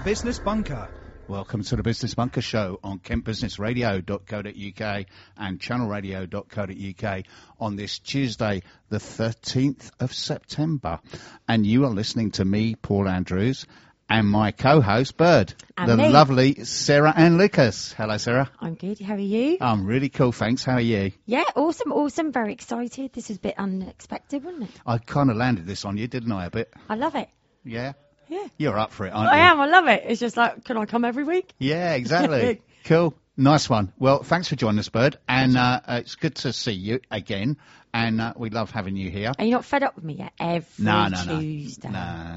Business Bunker. Welcome to the Business Bunker Show on kentbusinessradio.co.uk and channelradio.co.uk on this Tuesday, the 13th of September. And you are listening to me, Paul Andrews, and my co-host, Bird, and the me. lovely Sarah Ann Lucas. Hello, Sarah. I'm good. How are you? I'm really cool, thanks. How are you? Yeah, awesome. Very excited. This is a bit unexpected, wasn't it? I kind of landed this on you, didn't I, a bit? I love it. Yeah? Yeah. You're up for it, aren't you? I am. I love it. It's just like, can I come every week? Yeah, exactly. Cool. Nice one. Well, thanks for joining us, Bird. And it's good to see you again. And we love having you here. Are you not fed up with me yet? Every Tuesday.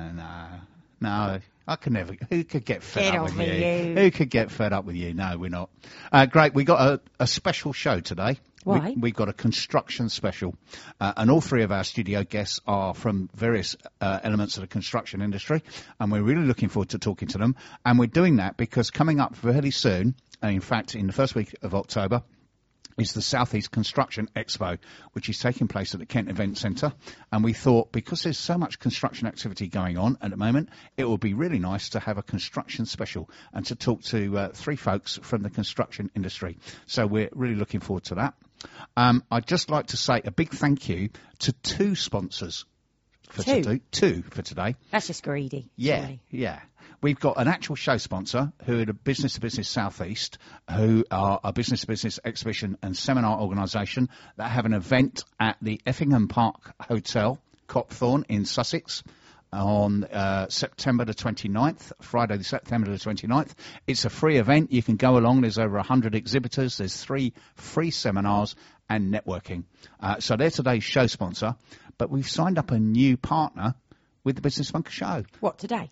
No. I can never. Who could get fed Get up off with with you? you. Who could get fed up with you? No, we're not. Great. We got a special show today. Why? We've got a construction special. And all three of our studio guests are from various elements of the construction industry. And we're really looking forward to talking to them. And we're doing that because coming up fairly soon, in fact, in the first week of October, is the South East Construction Expo, which is taking place at the Kent Event Centre. And we thought, because there's so much construction activity going on at the moment, it would be really nice to have a construction special and to talk to three folks from the construction industry. So we're really looking forward to that. I'd just like to say a big thank you to two sponsors for today. That's just greedy. Yeah, surely. yeah. We've got an actual show sponsor who are the Business to Business South East, who are a business to business exhibition and seminar organisation that have an event at the Effingham Park Hotel, Copthorne in Sussex on September the 29th, Friday, September the 29th. It's a free event. You can go along. There's over 100 exhibitors. There's 3 free seminars and networking. So they're today's show sponsor. But we've signed up a new partner with the Business Bunker Show. What, today?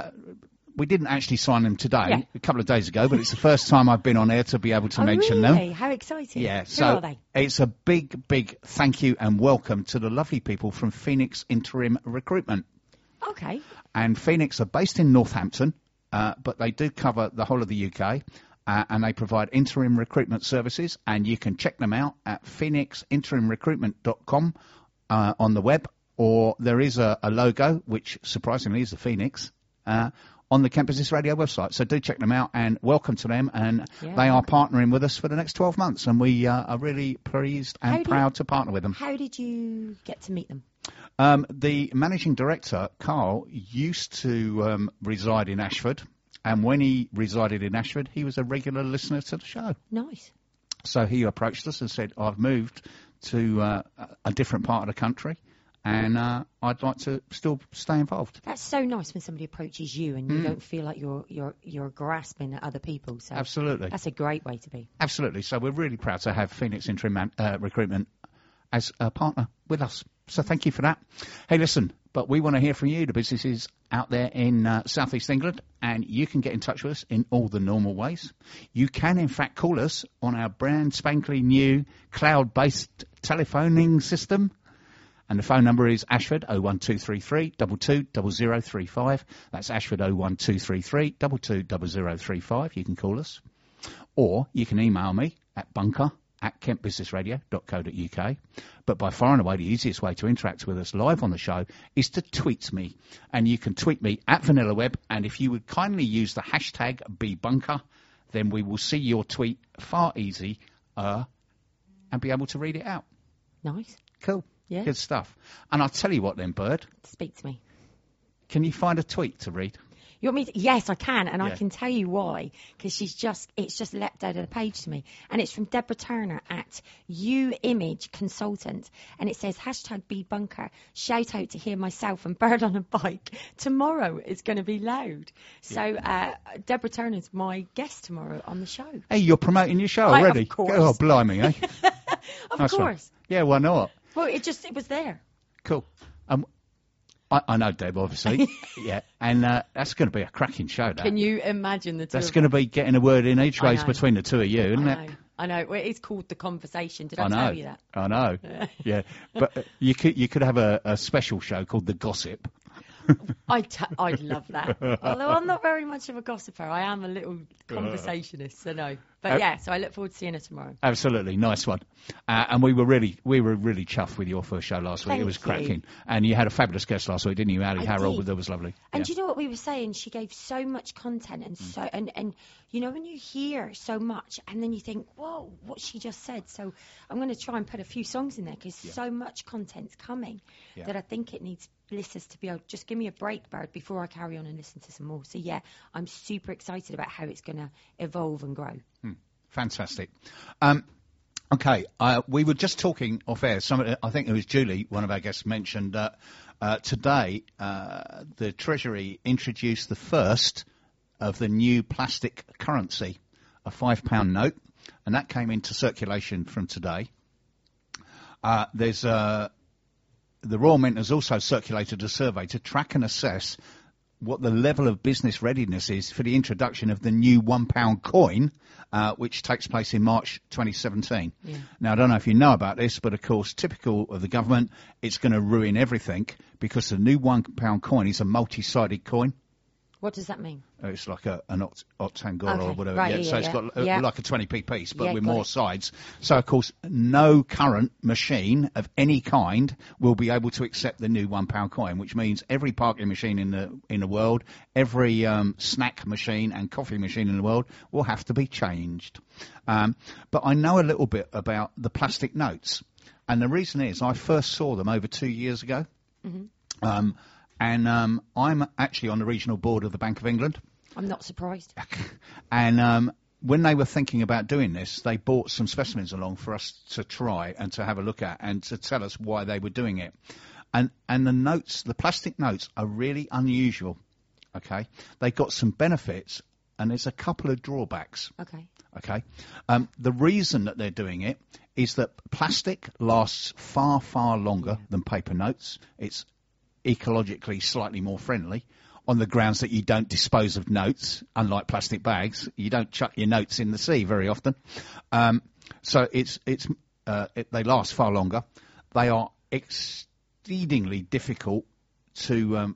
We didn't actually sign them today, Yeah. a couple of days ago, but it's the first time I've been on air to be able to mention really? them. How exciting. Yeah, Who so are they? it's a big thank you and welcome to the lovely people from Phoenix Interim Recruitment. Okay. And Phoenix are based in Northampton, but they do cover the whole of the UK, and they provide interim recruitment services, and you can check them out at phoenixinterimrecruitment.com on the web, or there is a logo, which surprisingly is a phoenix, on the Kent Business Radio website. So do check them out, and welcome to them. And they are partnering with us for the next 12 months, and we are really pleased and proud to partner with them. How did you get to meet them? The managing director, Carl, used to reside in Ashford, and when he resided in Ashford, he was a regular listener to the show. Nice. So he approached us and said, I've moved to a different part of the country, and I'd like to still stay involved. That's so nice when somebody approaches you and you don't feel like you're grasping at other people. So Absolutely. That's a great way to be. Absolutely. So we're really proud to have Phoenix Interim Recruitment as a partner with us. So thank you for that. Hey, listen, but we want to hear from you, the businesses out there in South East England, and you can get in touch with us in all the normal ways. You can, in fact, call us on our brand spanking new cloud-based telephoning system. And the phone number is Ashford 01233 220035. That's Ashford 01233 220035. You can call us. Or you can email me at bunker@kentbusinessradio.co.uk. But by far and away, the easiest way to interact with us live on the show is to tweet me. And you can tweet me at VanillaWeb. And if you would kindly use the hashtag #BBunker, then we will see your tweet far easier and be able to read it out. Nice. Cool. Yeah. Good stuff. And I'll tell you what then, Bird. Speak to me. Can you find a tweet to read? You want me to? Yes, I can, and I Yeah. can tell you why. Because it's just leapt out of the page to me, and it's from Deborah Turner at Image Consultant, and it says #BBunker. Shout out to hear myself and Bird on a bike. Tomorrow is going to be loud. So Deborah Turner's my guest tomorrow on the show. Hey, you're promoting your show already? Of course. Oh, blimey, eh? Of Nice one. course. Yeah, why not? Well, it was there. Cool. I know Deb, obviously. Yeah, and that's going to be a cracking show, that. Can you imagine the two? That's of going to them? be getting a word in each I ways know. between the two of you, isn't it? I know. Well, it's called The Conversation. Did I know. tell you that? I know. Yeah, but you could have a special show called The Gossip. I'd love that. Although I'm not very much of a gossiper. I am a little conversationist, so no. But yeah, so I look forward to seeing her tomorrow. Absolutely, nice one. And we were really chuffed with your first show last week. Thank It was you. cracking, and you had a fabulous guest last week, didn't you, Ali I Harold? did. That was lovely. And Yeah. do you know what we were saying? She gave so much content and so and you know when you hear so much and then you think, whoa, what she just said. So I'm going to try and put a few songs in there because so much content's coming that I think it needs listeners to be able just give me a break, Bird, before I carry on and listen to some more. So yeah, I'm super excited about how it's going to evolve and grow. Fantastic. Okay, we were just talking off air. I think it was Julie, one of our guests, mentioned that today the Treasury introduced the first of the new plastic currency, a £5 note, and that came into circulation from today. The Royal Mint has also circulated a survey to track and assess what the level of business readiness is for the introduction of the new £1 coin, which takes place in March 2017. Yeah. Now, I don't know if you know about this, but of course, typical of the government, it's going to ruin everything because the new £1 coin is a multi-sided coin. What does that mean? It's like an octagonal or whatever. Right, so it's got like a 20p piece, but with got more it. sides. So, of course, no current machine of any kind will be able to accept the new £1 coin, which means every parking machine in the world, every snack machine and coffee machine in the world will have to be changed. But I know a little bit about the plastic notes, and the reason is I first saw them over 2 years ago. And I'm actually on the regional board of the Bank of England. I'm not surprised. And when they were thinking about doing this, they brought some specimens along for us to try and to have a look at and to tell us why they were doing it. And the notes, the plastic notes, are really unusual. Okay, they got some benefits, and there's a couple of drawbacks. Okay. The reason that they're doing it is that plastic lasts far, far longer than paper notes. It's ecologically slightly more friendly on the grounds that you don't dispose of notes, unlike plastic bags. You don't chuck your notes in the sea very often. So they last far longer. They are exceedingly difficult to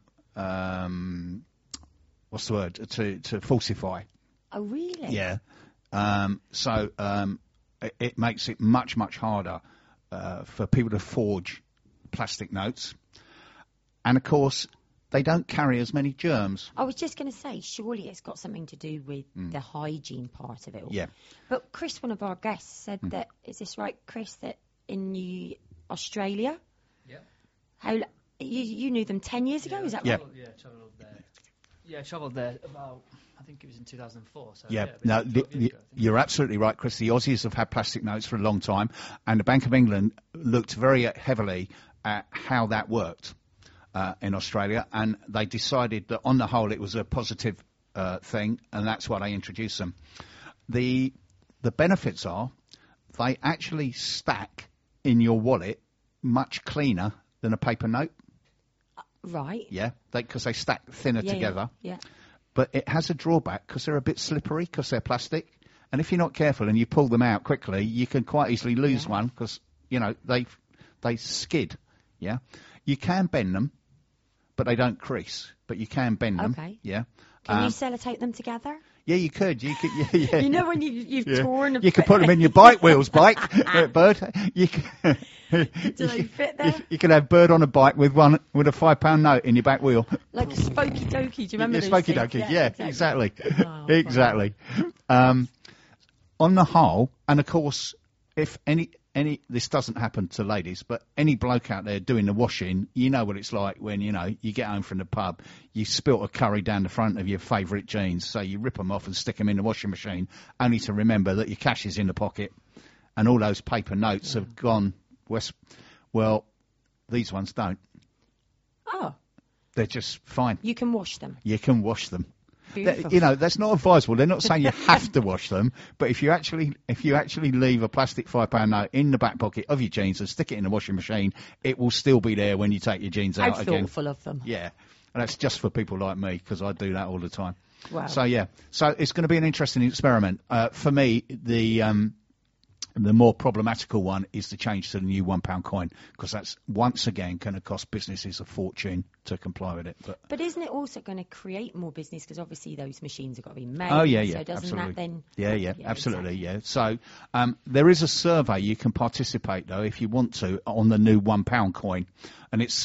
to falsify. Oh, really? Yeah. So it makes it much, much harder for people to forge plastic notes. And, of course, they don't carry as many germs. I was just going to say, surely it's got something to do with the hygiene part of it all. Yeah. But Chris, one of our guests, said that, is this right, Chris, that in Australia? Yeah. You knew them 10 years ago, is that right? Travelled there about, I think it was in 2004. So you're absolutely right, Chris. The Aussies have had plastic notes for a long time, and the Bank of England looked very heavily at how that worked. In Australia, and they decided that on the whole it was a positive thing, and that's why they introduced them. The benefits are they actually stack in your wallet much cleaner than a paper note. Right. Yeah, because they stack thinner together. Yeah. But it has a drawback because they're a bit slippery because they're plastic, and if you're not careful and you pull them out quickly, you can quite easily lose one because they skid. Yeah, you can bend them, but they don't crease. But you can bend them. Okay. Yeah. Can you sellotape them together? Yeah, you could. You could. Yeah. You know when you've torn. You could put them in your bike wheels, Bird. You can, Do they fit there? You could have Bird on a bike with a £5 note in your back wheel. Like a Spokey Dokey. Do you remember those Spokey things? Dokey. Yeah, exactly. Oh, exactly. On the whole, and of course, if any this doesn't happen to ladies, but any bloke out there doing the washing, you know what it's like when you get home from the pub, you spilt a curry down the front of your favourite jeans, so you rip them off and stick them in the washing machine, only to remember that your cash is in the pocket, and all those paper notes have gone west. Well, these ones don't. Oh. They're just fine. You can wash them. You can wash them. Beautiful. That's not advisable. They're not saying you have to wash them, but if you actually leave a plastic £5 note in the back pocket of your jeans and stick it in the washing machine, it will still be there when you take your jeans out How again. thoughtful of them. Yeah, and that's just for people like me because I do that all the time. Wow. So it's going to be an interesting experiment. For me, the The more problematical one is the change to the new £1 coin, because that's once again going to cost businesses a fortune to comply with it. But isn't it also going to create more business, because obviously those machines have got to be made? Oh yeah, yeah, so doesn't absolutely. That then? Yeah, absolutely, exactly. yeah. So there is a survey you can participate though if you want to on the new £1 coin, and it's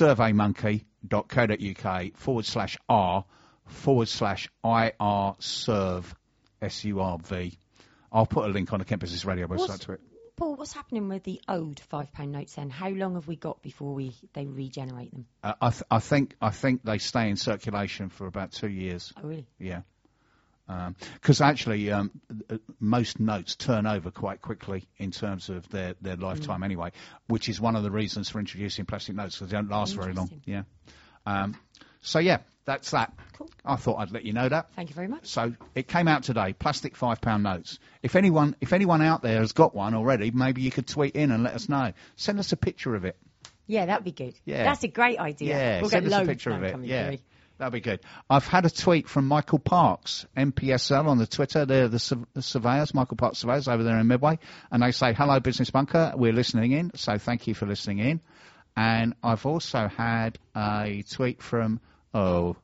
surveymonkey.co.uk/r/IR-SURV SURV. I'll put a link on the Kent Business Radio website to it. Paul, what's happening with the old £5 notes then? How long have we got before they regenerate them? I think they stay in circulation for about 2 years. Oh, really? Yeah. Because actually, most notes turn over quite quickly in terms of their lifetime anyway, which is one of the reasons for introducing plastic notes, because they don't last very long. Yeah. So, yeah, that's that. Cool. I thought I'd let you know that. Thank you very much. So it came out today, plastic £5 notes. If anyone out there has got one already, maybe you could tweet in and let us know. Send us a picture of it. Yeah, that'd be good. Yeah. That's a great idea. Yeah, we'll send get us a loads picture of now it. coming Yeah. through. That'd be good. I've had a tweet from Michael Parks, MPSL, on the Twitter. They're the surveyors, Michael Parks Surveyors, over there in Medway. And they say, hello, Business Bunker. We're listening in. So thank you for listening in. And I've also had a tweet from, Who?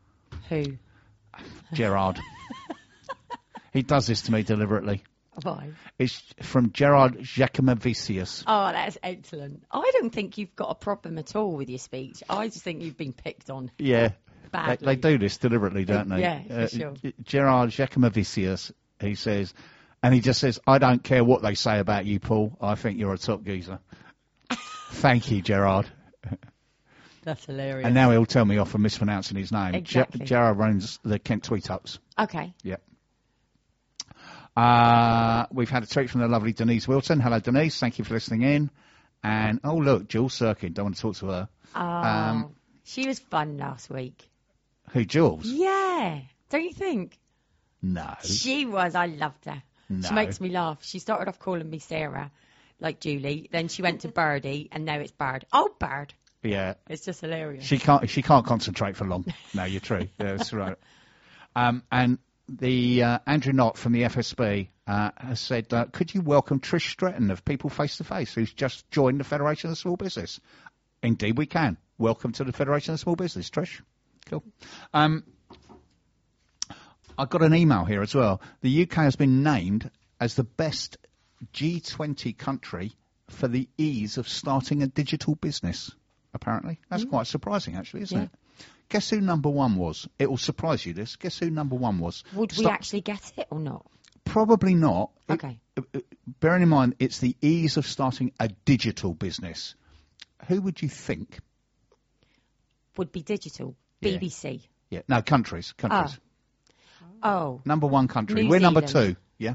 Gerard. He does this to me deliberately. Why? It's from Gerard Giacomavicius. Oh, that's excellent. I don't think you've got a problem at all with your speech. I just think you've been picked on. Yeah. Badly. They do this deliberately, don't they? Yeah, for sure. Gerard Giacomavicius, he says, and he just says, I don't care what they say about you, Paul. I think you're a top geezer. Thank you, Gerard. That's hilarious. And now he'll tell me off for mispronouncing his name. Exactly. Gerard runs the Kent Tweet Ups. Okay. Yep. We've had a tweet from the lovely Denise Wilton. Hello, Denise. Thank you for listening in. And, oh, look, Jules Sirkin. Don't want to talk to her. Oh, she was fun last week. Who, Jules? Yeah. Don't you think? No. She was. I loved her. No. She makes me laugh. She started off calling me Sarah, like Julie. Then she went to Birdie, and now it's Bird. Oh, Bird. Yeah. It's just hilarious. She can't concentrate for long. No, you're true. Yeah, that's right. And the Andrew Knott from the FSB has said, could you welcome Trish Stretton of People Face to Face, who's just joined the Federation of Small Business? Indeed, we can. Welcome to the Federation of Small Business, Trish. Cool. I've got an email here as well. The UK has been named as the best G20 country for the ease of starting a digital business, apparently. That's quite surprising, actually, isn't it? Guess who number one was? It will surprise you, this. Guess who number one was? Would we actually get it or not? Probably not. Okay. Bearing in mind, it's the ease of starting a digital business. Who would you think? Would be digital. Yeah. BBC. Yeah. No, countries. Oh. Number one country. New We're number Zealand. 2. Yeah.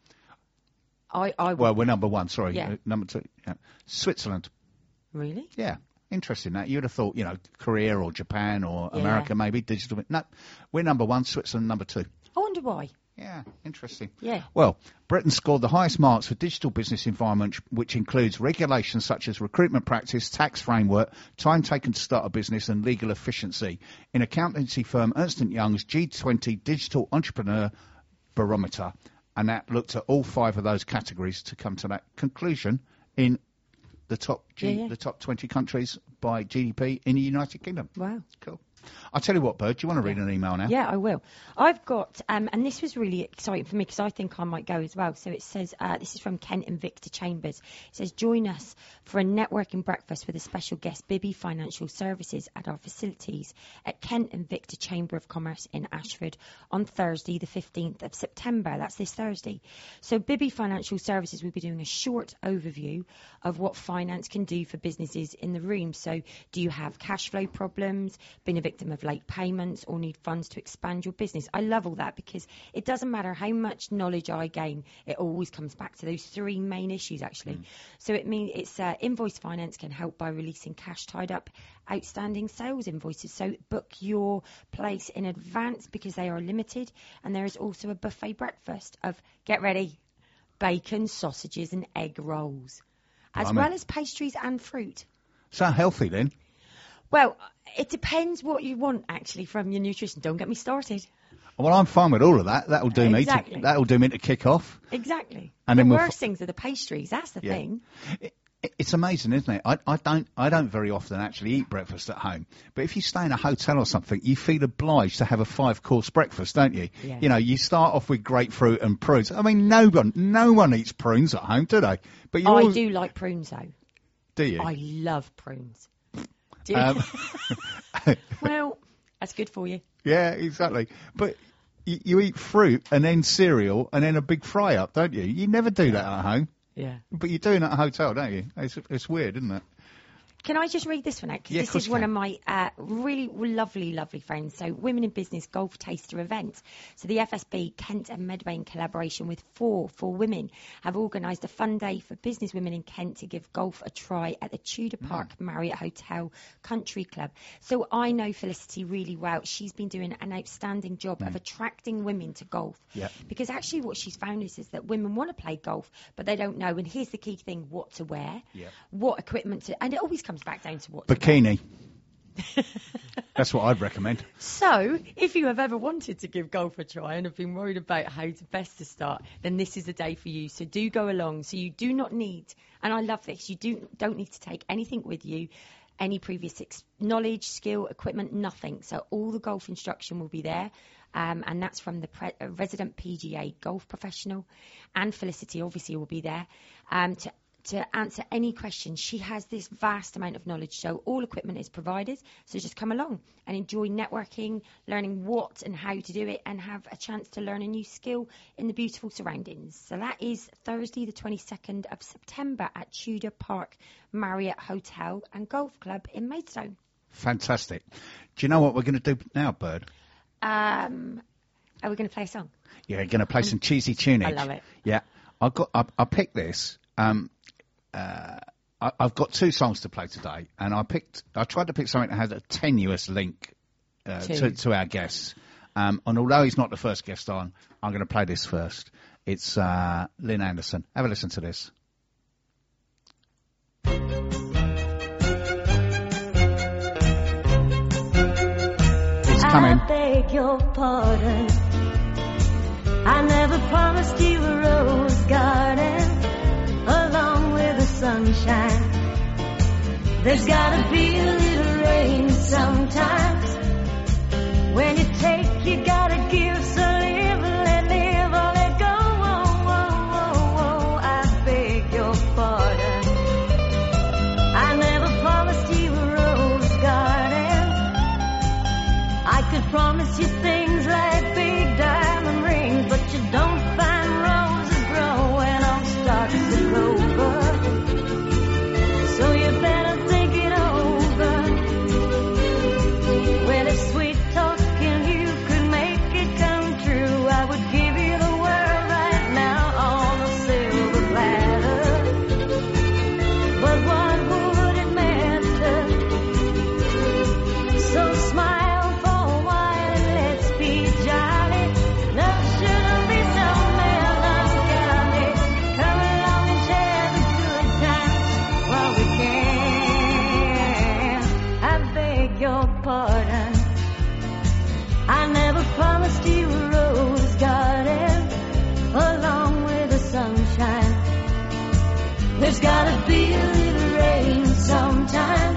I Well, we're number 1. Sorry. Yeah. Number 2. Yeah. Switzerland. Really? Yeah. Interesting that. You would have thought, Korea or Japan or Yeah. America maybe, digital. No, we're number 1, Switzerland number 2. I wonder why. Yeah, interesting. Yeah. Well, Britain scored the highest marks for digital business environment, which includes regulations such as recruitment practice, tax framework, time taken to start a business and legal efficiency. In accountancy firm Ernst & Young's G20 Digital Entrepreneur Barometer. And that looked at all 5 of those categories to come to that conclusion in the top the top 20 countries by GDP in the United Kingdom. Wow. Cool. I'll tell you what, Bird, do you want to read an email now? Yeah, I will. I've got, and this was really exciting for me because I think I might go as well. So it says, this is from Kent and Victor Chambers. It says, join us for a networking breakfast with a special guest, Bibby Financial Services, at our facilities at Kent and Victor Chamber of Commerce in Ashford on Thursday, the 15th of September. That's this Thursday. So Bibby Financial Services will be doing a short overview of what finance can do for businesses in the room. So do you have cash flow problems, been a victim of late payments, or need funds to expand your business? I love all that because it doesn't matter how much knowledge I gain, it always comes back to those 3 main issues actually. So it means it's invoice finance can help by releasing cash tied up outstanding sales invoices. So book your place in advance because they are limited, and there is also a buffet breakfast of, get ready, bacon, sausages and egg rolls, as well as pastries and fruit. So healthy then. Well, it depends what you want, actually, from your nutrition. Don't get me started. Well, I'm fine with all of that. That'll do Exactly. me. That'll do me to kick off. Exactly. And the then worst things are the pastries. That's the thing. It's amazing, isn't it? I don't very often actually eat breakfast at home. But if you stay in a hotel or something, you feel obliged to have a 5-course breakfast, don't you? Yeah. You know, you start off with grapefruit and prunes. I mean, no one eats prunes at home, do they? But you I do like prunes, though. Do you? I love prunes. Do you? Well, that's good for you. Yeah, exactly. But you eat fruit and then cereal and then a big fry up, don't you? You never do that at home. Yeah. But you're doing it at a hotel, don't you? It's weird, isn't it? Can I just read this one out? Because Yeah, this is one of my really lovely, lovely friends. So, Women in Business Golf Taster event. So, the FSB, Kent and Medway, in collaboration with For Women, have organised a fun day for business women in Kent to give golf a try at the Tudor Park Marriott Hotel Country Club. So, I know Felicity really well. She's been doing an outstanding job of attracting women to golf. Yep. Because actually what she's found is that women want to play golf, but they don't know. And here's the key thing, what to wear, what equipment to... And it always comes back down to what bikini. That's what I'd recommend. So, if you have ever wanted to give golf a try and have been worried about how to best to start, then this is the day for you. So do go along. So you do not need, and I love this, you don't need to take anything with you, any previous knowledge, skill, equipment, nothing. So all the golf instruction will be there. And that's from the resident PGA golf professional. And Felicity obviously will be there to answer any questions. She has this vast amount of knowledge, so all equipment is provided. So just come along and enjoy networking, learning what and how to do it, and have a chance to learn a new skill in the beautiful surroundings. So that is Thursday, the 22nd of September at Tudor Park Marriott Hotel and Golf Club in Maidstone. Fantastic. Do you know what we're going to do now, Bird? Are we going to play a song? Yeah, we're going to play some cheesy tunage. I love it. Yeah, I picked this. I've got 2 songs to play today, and I tried to pick something that has a tenuous link to our guests. And although he's not the first guest on, I'm going to play this first. It's Lynn Anderson. Have a listen to this. It's coming. I beg your pardon. I never promised you a rose garden along with the sunshine. There's gotta be a little rain sometimes. When you take, you gotta give. So live, let live, or let go. Whoa, whoa, whoa, whoa. I beg your pardon. I never promised you a rose garden. I could promise you things like big diamond rings, but you don't find roses growing on stalks of clover. So you better think it over. Well, if sweet talking you could make it come true, I would give you the world right now on a silver platter. But what would it matter? So smile for a while and let's be jolly. Love shouldn't be so melancholy. Come along and share the good times while we can. I beg your pardon. I never promised you a rose garden along with the sunshine. There's gotta be a little rain sometime.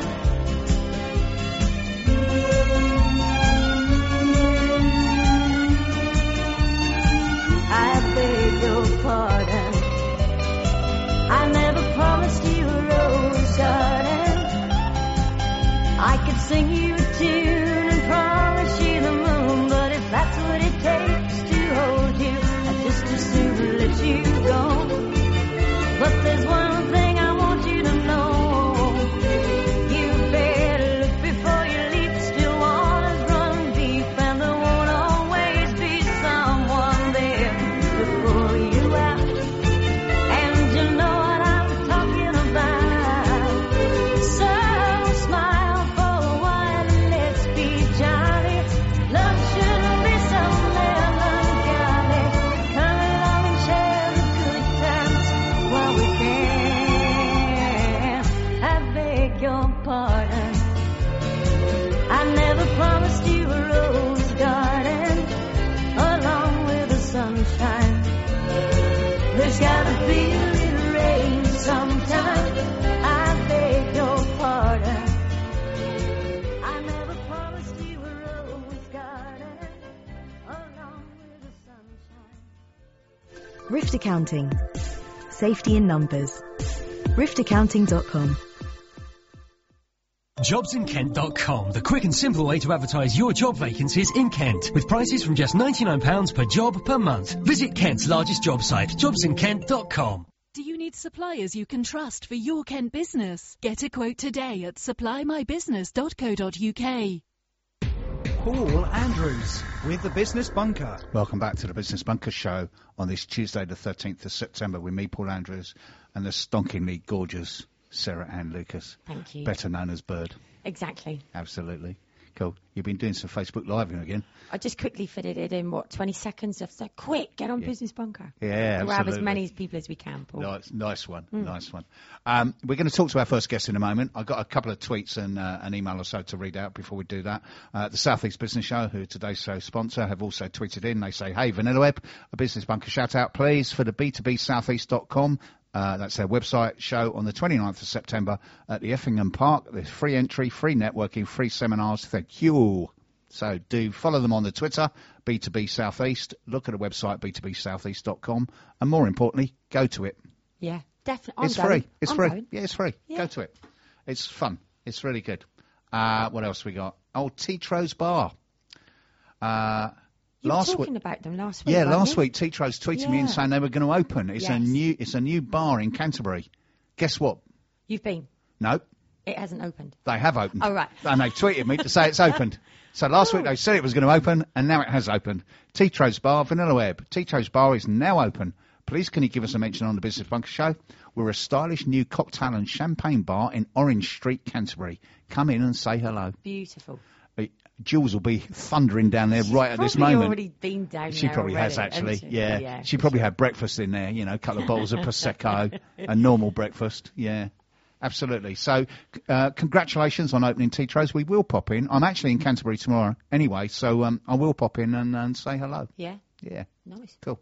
I beg your pardon. I never promised you a rose garden. I could sing you a tune and promise you the moon, but if that's what it takes to hold you, I'd just as soon let you go. But there's one thing I want you to know. You better look before you leap. Still waters run deep, and there won't always be someone there to pull you out. And you know what I'm talking about. So smile for a while and There's gotta be a little rain sometime. I beg your pardon. I never promised you a rose garden along with the sunshine. Rift Accounting. Safety in numbers. riftaccounting.com. JobsInKent.com, the quick and simple way to advertise your job vacancies in Kent, with prices from just £99 per job per month. Visit Kent's largest job site, JobsInKent.com. Do you need suppliers you can trust for your Kent business? Get a quote today at supply-my-business.co.uk. Paul Andrews with the Business Bunker. Welcome back to the Business Bunker Show on this Tuesday, the 13th of September, with me, Paul Andrews, and the stonkingly gorgeous Sarah Ann Lucas. Thank you. Better known as Bird. Exactly. Absolutely. Cool. You've been doing some Facebook Live again. I just quickly fitted it in, 20 seconds? I was like, quick, get on Business Bunker. Yeah, We'll have as absolutely. many people as we can, Paul. Nice one. Nice one. We're going to talk to our first guest in a moment. I've got a couple of tweets and an email or so to read out before we do that. The South East Business Show, who today's show sponsor, have also tweeted in. They say, hey, Vanilla Web, a Business Bunker shout out, please, for the B2BSoutheast.com. That's their website show on the 29th of September at the Effingham Park. There's free entry, free networking, free seminars. Thank you. So do follow them on the Twitter, B2B Southeast. Look at the website, b2bsoutheast.com. And more importantly, go to it. Yeah, definitely. It's free. It's I'm free. going. Yeah, it's free. Yeah. Go to it. It's fun. It's really good. What else we got? Oh, Tetro's Bar. You were Last talking week, about them last week. yeah, weren't last you? week Tetro's tweeted me and Yeah. saying they were going to open. It's Yes. a new bar in Canterbury. Guess what? You've been. No, It hasn't opened. they have opened. Oh, right. And they tweeted me to say it's opened. So last week they said it was going to open, and now it has opened. Tetro's Bar, Vanilla Web. Tetro's Bar is now open. Please can you give us a mention on the Business Bunker Show? We're a stylish new cocktail and champagne bar in Orange Street, Canterbury. Come in and say hello. Beautiful. Jules will be thundering down there right at this Probably moment. already been down She there probably has, already, actually. hasn't she? Yeah. She for probably sure. had breakfast in there, a couple of bottles of Prosecco, a normal breakfast. Yeah, absolutely. So, congratulations on opening Tetro's. We will pop in. I'm actually in Canterbury tomorrow anyway, so I will pop in and say hello. Yeah. Yeah, Nice. cool.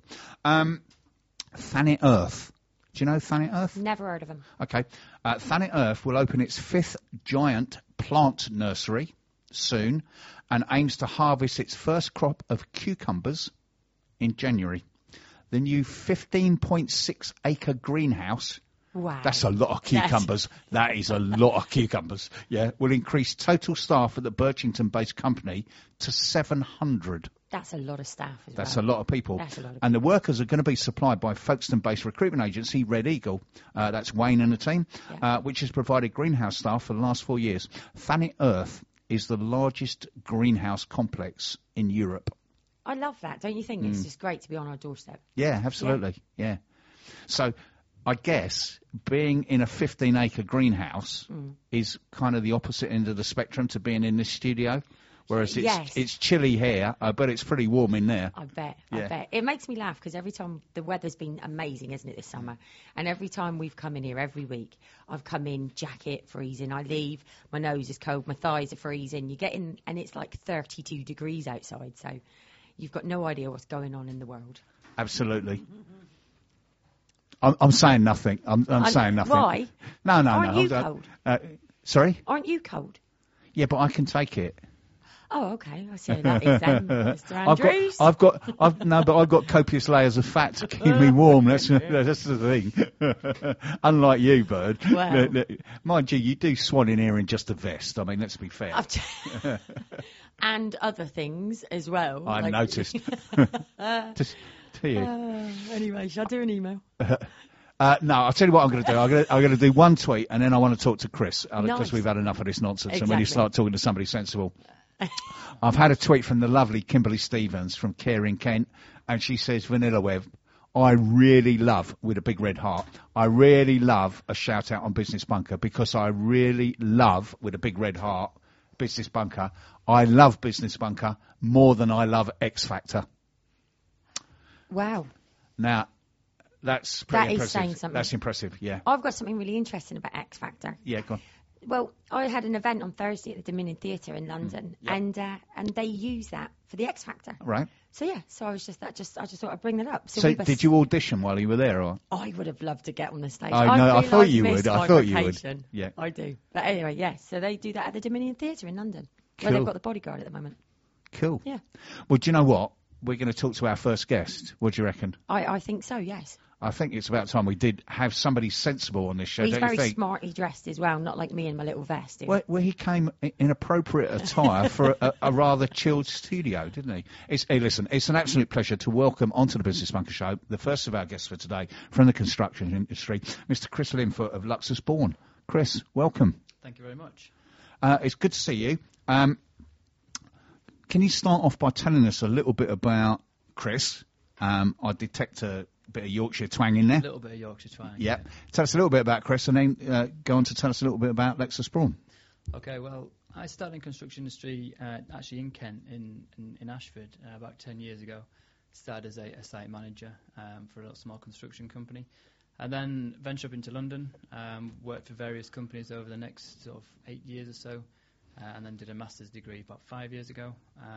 Thanet Earth. Do you know Thanet Earth? Never heard of them. Okay. Thanet Earth will open its 5th giant plant nursery soon and aims to harvest its first crop of cucumbers in January. The new 15.6 acre greenhouse, Wow. that's a lot of cucumbers. That is a lot of cucumbers. Yeah, will increase total staff at the Birchington-based company to 700. That's a lot of staff as That's well. a lot of people. That's a lot of And the workers are going to be supplied by Folkestone-based recruitment agency Red Eagle. That's Wayne and the team, which has provided greenhouse staff for the last 4 years. Thanet Earth is the largest greenhouse complex in Europe. I love that, don't you think? It's just great to be on our doorstep. Yeah, absolutely. Yeah. So I guess being in a 15-acre greenhouse is kind of the opposite end of the spectrum to being in this studio. Whereas it's chilly here, but it's pretty warm in there. I bet. Yeah. It makes me laugh because every time the weather's been amazing, isn't it, this summer? And every time we've come in here, every week, I've come in, jacket, freezing. I leave, my nose is cold, my thighs are freezing. You get in, and it's like 32 degrees outside. So you've got no idea what's going on in the world. Absolutely. I'm saying nothing. I'm saying nothing. Why? No. Aren't you cold? Sorry? Aren't you cold? Yeah, but I can take it. Oh, okay. I see that is then, Mr. Andrews. I've got copious layers of fat to keep me warm. That's the thing. Unlike you, Bird. Wow. Mind you, you do swan in here in just a vest. I mean, let's be fair. And other things as well. I noticed. Just to you. Anyway, shall I do an email? No, I'll tell you what I'm going to do. I'm going to do one tweet, and then I want to talk to Chris because Nice. we've had enough of this nonsense. Exactly. And when you start talking to somebody sensible. I've had a tweet from the lovely Kimberly Stevens from Caring Kent, and she says, Vanilla Web, I really love, with a big red heart, I really love a shout out on Business Bunker because I really love, with a big red heart, Business Bunker. I love Business Bunker more than I love X Factor. Wow. Now, that's pretty That is impressive. saying something. That's impressive, yeah. I've got something really interesting about X Factor. Yeah, go on. Well, I had an event on Thursday at the Dominion Theatre in London, Yep. and they use that for the X Factor. Right. So yeah, so I just thought I'd bring that up. So did you audition while you were there, or? I would have loved to get on the stage. I know. I thought you missed would. my I thought you would. vocation. Yeah. I do. But anyway, yes. So they do that at the Dominion Theatre in London, where Cool. they've got the Bodyguard at the moment. Cool. Yeah. Well, do you know what? We're going to talk to our first guest. What do you reckon? I think so. Yes. I think it's about time we did have somebody sensible on this show. He's don't very you think? smartly dressed as well, not like me in my little vest. Well, he came in appropriate attire for a rather chilled studio, didn't he? Hey, listen, it's an absolute pleasure to welcome onto the Business Bunker Show the first of our guests for today from the construction industry, Mr. Chris Linfoot of Luxus Bourne. Chris, welcome. Thank you very much. It's good to see you. Can you start off by telling us a little bit about Chris? I detect a bit of Yorkshire twang in there. A little bit of Yorkshire twang. Yeah. Tell us a little bit about Chris, and then go on to tell us a little bit about Luxus Bourne. Okay, well, I started in construction industry actually in Kent, in Ashford, about 10 years ago. Started as a site manager for a small construction company. And then ventured up into London, worked for various companies over the next sort of 8 years or so, and then did a master's degree about 5 years ago.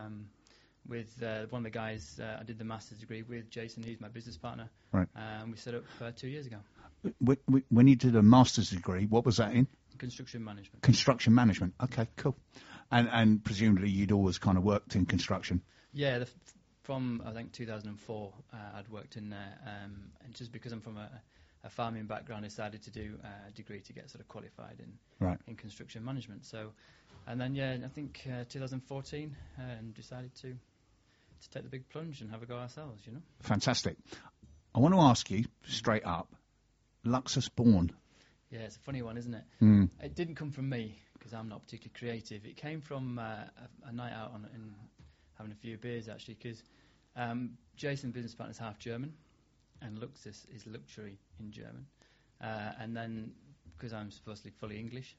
With one of the guys, I did the master's degree with Jason, he's my business partner. Right. We set up 2 years ago. When you did a master's degree, what was that in? Construction management. Construction management. Okay, cool. And presumably you'd always kind of worked in construction. Yeah, from I think 2004, I'd worked in there, and just because I'm from a farming background, I decided to do a degree to get sort of qualified in construction management. So, and then I think 2014, and decided to take the big plunge and have a go ourselves. Fantastic. I want to ask you straight up, Luxus Bourne. Yeah, it's a funny one, isn't it? Mm. It didn't come from me because I'm not particularly creative. It came from a night out and having a few beers actually, because Jason, business partner, is half German, and Luxus is luxury in German. And then because I'm supposedly fully English,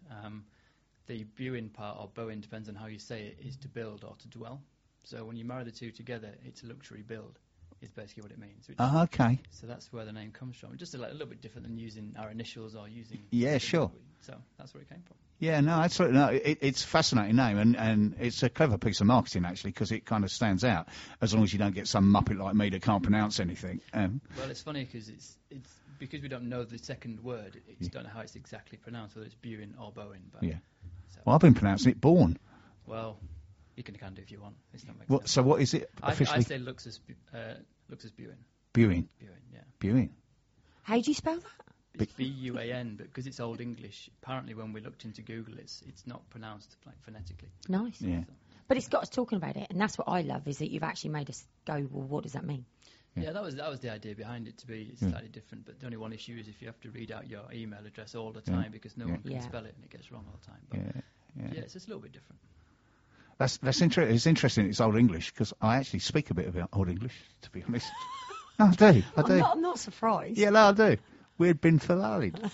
the Buin part, or Bowen, depends on how you say it, is to build or to dwell. So when you marry the two together, it's a luxury build, is basically what it means. Okay. So that's where the name comes from. Just a little bit different than using our initials or using... Yeah, sure. So that's where it came from. Yeah, no, absolutely. No, it's a fascinating name, and it's a clever piece of marketing, actually, because it kind of stands out, as long as you don't get some muppet like me that can't pronounce anything. Well, it's funny because it's because we don't know the second word, you don't know how it's exactly pronounced, whether it's Buin or Bowen. But yeah. So. Well, I've been pronouncing it Bourne. Well, you can do if you want. It's not sense. So what is it officially? I say Luxus Buin. Buin. Yeah. Buin. How do you spell that? It's B-U-A-N, but because it's Old English, apparently when we looked into Google, it's not pronounced like phonetically. Nice. Yeah. So. But it's got us talking about it, and that's what I love, is that you've actually made us go, well, what does that mean? Yeah, that was the idea behind it, to be slightly different. But the only one issue is if you have to read out your email address all the time because no one can spell it and it gets wrong all the time. But yeah, it's just a little bit different. That's interesting. It's interesting. It's Old English because I actually speak a bit of Old English, to be honest. No, I do. I'm not surprised. Yeah, no, I do. We'd been falalied.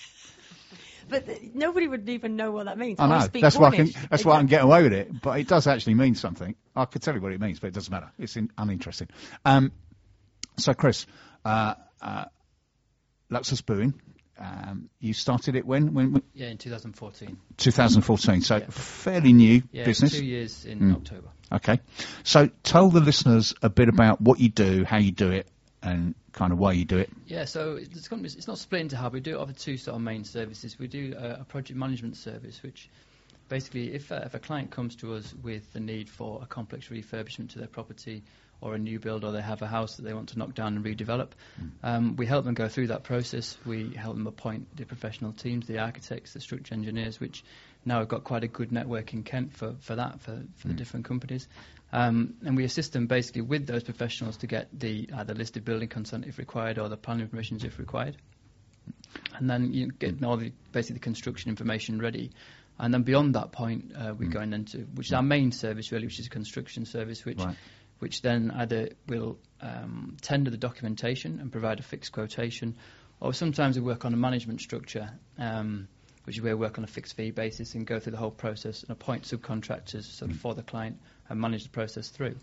But nobody would even know what that means. I know. I speak that's Cornish. why I can get away with it. But it does actually mean something. I could tell you what it means, but it doesn't matter. It's uninteresting. So, Chris, Luxus Bourne, you started it when? Yeah, in 2014. 2014. So fairly new business. 2 years in October. Okay. So tell the listeners a bit about what you do, how you do it, and kind of why you do it. Yeah, so it's not split into how we do it over two sort of main services. We do a project management service, which basically if a client comes to us with the need for a complex refurbishment to their property or a new build, or they have a house that they want to knock down and redevelop, we help them go through that process. We help them appoint the professional teams, the architects, the structure engineers, which now have got quite a good network in Kent for the different companies. And we assist them basically with those professionals to get the either listed building consent if required or the planning permissions if required. And then you get all the basically the construction information ready. And then beyond that point, we go into, which is our main service really, which is a construction service, which then either will tender the documentation and provide a fixed quotation, or sometimes we work on a management structure, which is where we work on a fixed fee basis and go through the whole process and appoint subcontractors sort of for the client and manage the process through.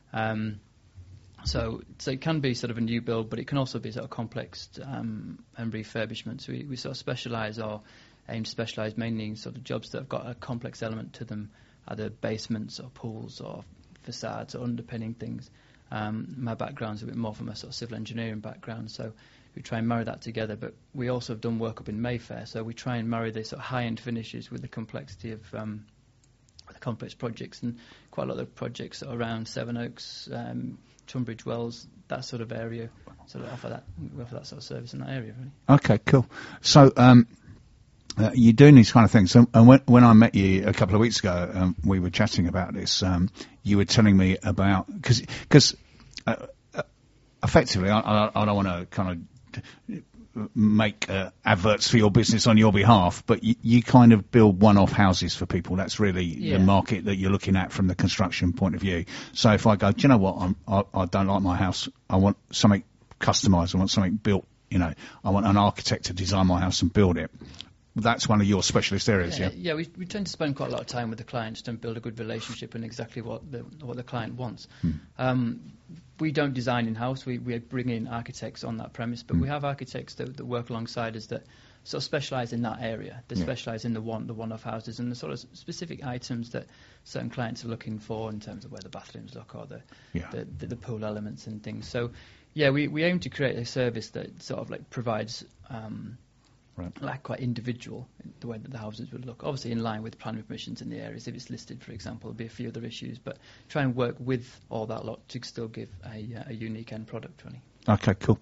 So it can be sort of a new build, but it can also be sort of complex and refurbishment. So we sort of specialise or aim to specialise mainly in sort of jobs that have got a complex element to them, either basements or pools or facades or underpinning things. My background's a bit more from a sort of civil engineering background, so we try and marry that together. But we also have done work up in Mayfair, so we try and marry the sort of high-end finishes with the complexity of the complex projects, and quite a lot of projects around Sevenoaks, Tunbridge Wells, that sort of area. So we offer that sort of service in that area, really. Okay, cool. So you're doing these kind of things. And when I met you a couple of weeks ago, we were chatting about this. You were telling me about because effectively, I don't want to kind of make adverts for your business on your behalf, but you kind of build one-off houses for people. That's really the market that you're looking at from the construction point of view. So if I go, do you know what, I don't like my house, I want something customised, I want something built, I want an architect to design my house and build it. That's one of your specialist areas, yeah? Yeah, we tend to spend quite a lot of time with the clients to build a good relationship and exactly what the client wants. We don't design in-house. We bring in architects on that premise, but we have architects that work alongside us that sort of specialise in that area. They specialise in the one-off houses and the sort of specific items that certain clients are looking for in terms of where the bathrooms look or the pool elements and things. So, yeah, we aim to create a service that sort of like provides... like quite individual in the way that the houses would look. Obviously in line with planning permissions in the areas. If it's listed, for example, there'll be a few other issues, but try and work with all that lot to still give a unique end product, really. Okay, cool.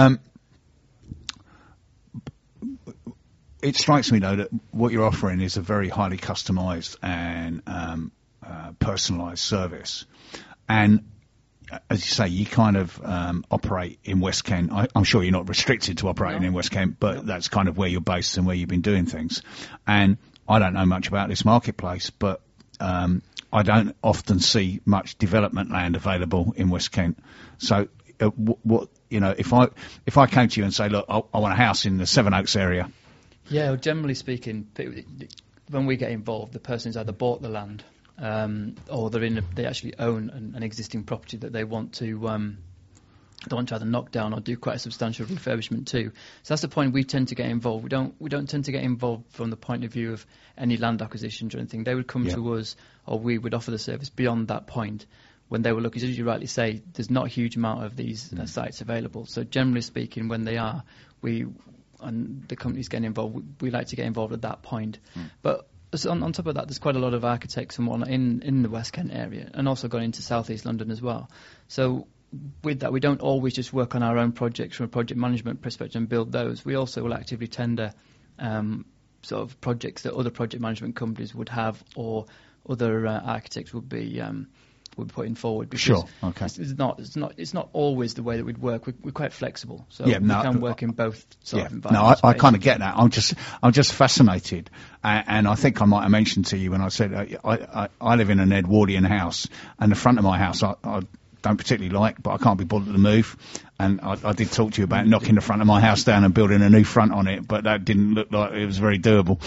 It strikes me, though, that what you're offering is a very highly customised and personalised service. And as you say, you kind of operate in West Kent. I'm sure you're not restricted to operating in West Kent, but that's kind of where you're based and where you've been doing things. And I don't know much about this marketplace, but I don't often see much development land available in West Kent. So, if I came to you and say, look, I want a house in the Sevenoaks area. Yeah, well, generally speaking, when we get involved, the person's either bought the land. Or they actually own an existing property that they want to either knock down or do quite a substantial refurbishment to. So that's the point we tend to get involved. We don't tend to get involved from the point of view of any land acquisitions or anything. They would come to us, or we would offer the service beyond that point when they were looking. As you rightly say, there's not a huge amount of these sites available. So generally speaking, when they are, and the companies getting involved, we like to get involved at that point. But on top of that, there's quite a lot of architects and whatnot in the West Kent area, and also gone into South East London as well. So with that, we don't always just work on our own projects from a project management perspective and build those. We also will actively tender sort of projects that other project management companies would have, or other architects would be putting forward. Because sure. Okay. It's not always the way that we'd work. We're quite flexible, so we can work in both sort of environments. No, I kind of get that. I'm just fascinated, and I think I might have mentioned to you when I said I live in an Edwardian house, and the front of my house I don't particularly like, but I can't be bothered to move. And I did talk to you about knocking the front of my house down and building a new front on it, but that didn't look like it was very doable.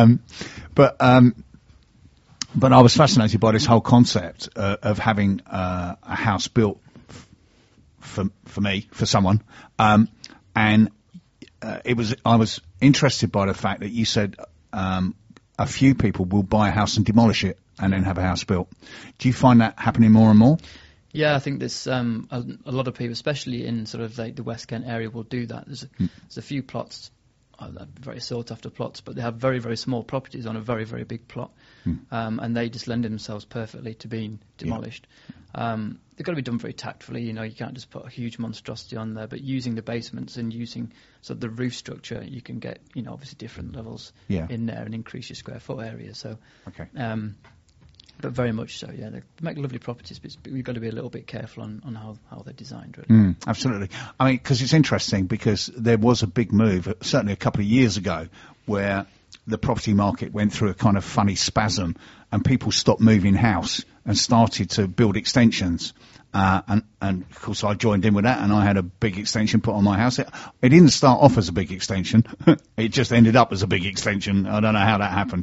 But I was fascinated by this whole concept of having a house built for someone, and I was interested by the fact that you said a few people will buy a house and demolish it and then have a house built. Do you find that happening more and more? Yeah, I think there's a lot of people, especially in sort of like the West Kent area, will do that. There's a few plots. Very sought after plots, but they have very, very small properties on a very, very big plot, and they just lend themselves perfectly to being demolished. They've got to be done very tactfully. You can't just put a huge monstrosity on there, but using the basements and using sort of the roof structure, you can get obviously different levels in there and increase your square foot area. So, but very much so, yeah. They make lovely properties, but we've got to be a little bit careful on how they're designed, really. Absolutely. I mean, because it's interesting, because there was a big move, certainly a couple of years ago, where the property market went through a kind of funny spasm, and people stopped moving house and started to build extensions. And of course I joined in with that, and I had a big extension put on my house. It didn't start off as a big extension. It just ended up as a big extension. I don't know how that happened.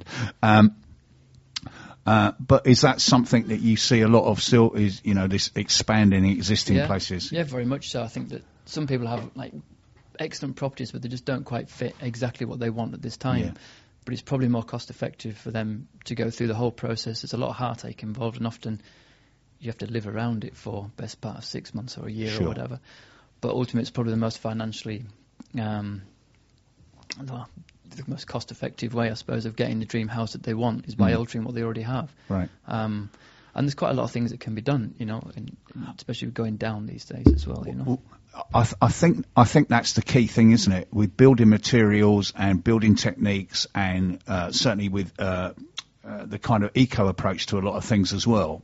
But is that something that you see a lot of still, is, this expanding existing places? Yeah, very much so. I think that some people have excellent properties, but they just don't quite fit exactly what they want at this time. But it's probably more cost effective for them to go through the whole process. There's a lot of heartache involved, and often you have to live around it for best part of 6 months or a year Sure. or whatever. But ultimately, it's probably the most financially, the most cost-effective way, I suppose, of getting the dream house that they want is by altering what they already have. Right. And there's quite a lot of things that can be done, and especially going down these days as well. Well, I think that's the key thing, isn't it? With building materials and building techniques, and certainly with the kind of eco approach to a lot of things as well.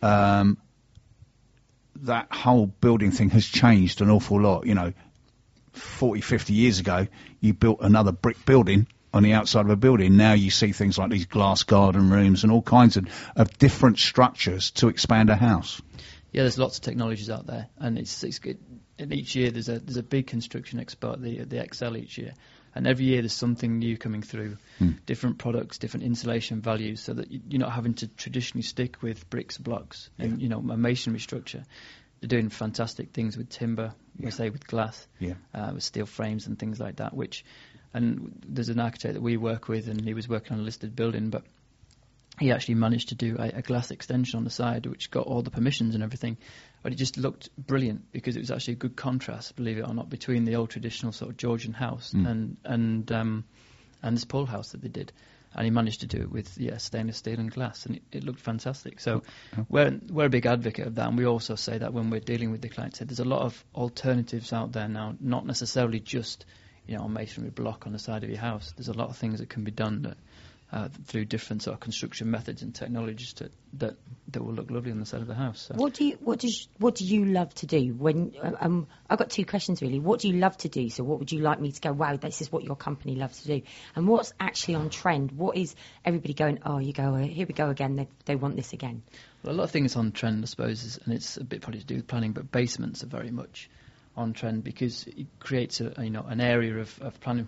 That whole building thing has changed an awful lot. 40, 50 years ago, you built another brick building on the outside of a building. Now you see things like these glass garden rooms and all kinds of different structures to expand a house. Yeah, there's lots of technologies out there, and it's good. And each year there's a big construction expo, the Excel each year, and every year there's something new coming through, different products, different insulation values, so that you're not having to traditionally stick with bricks, blocks, and a masonry structure. They're doing fantastic things with timber, say with glass, with steel frames and things like that. And there's an architect that we work with, and he was working on a listed building, but he actually managed to do a glass extension on the side, which got all the permissions and everything. But it just looked brilliant because it was actually a good contrast, believe it or not, between the old traditional sort of Georgian house and this pole house that they did. And he managed to do it with stainless steel and glass, and it looked fantastic. So we're a big advocate of that, and we also say that when we're dealing with the clients, there's a lot of alternatives out there now, not necessarily just a masonry block on the side of your house. There's a lot of things that can be done that through different sort of construction methods and technologies that will look lovely on the side of the house. So. What do you love to do? When I've got two questions really. What do you love to do? So what would you like me to go? Wow, this is what your company loves to do. And what's actually on trend? What is everybody going? Oh, here we go again. They want this again. Well, a lot of things on trend, I suppose, and it's a bit probably to do with planning, but basements are very much on trend because it creates an area of planning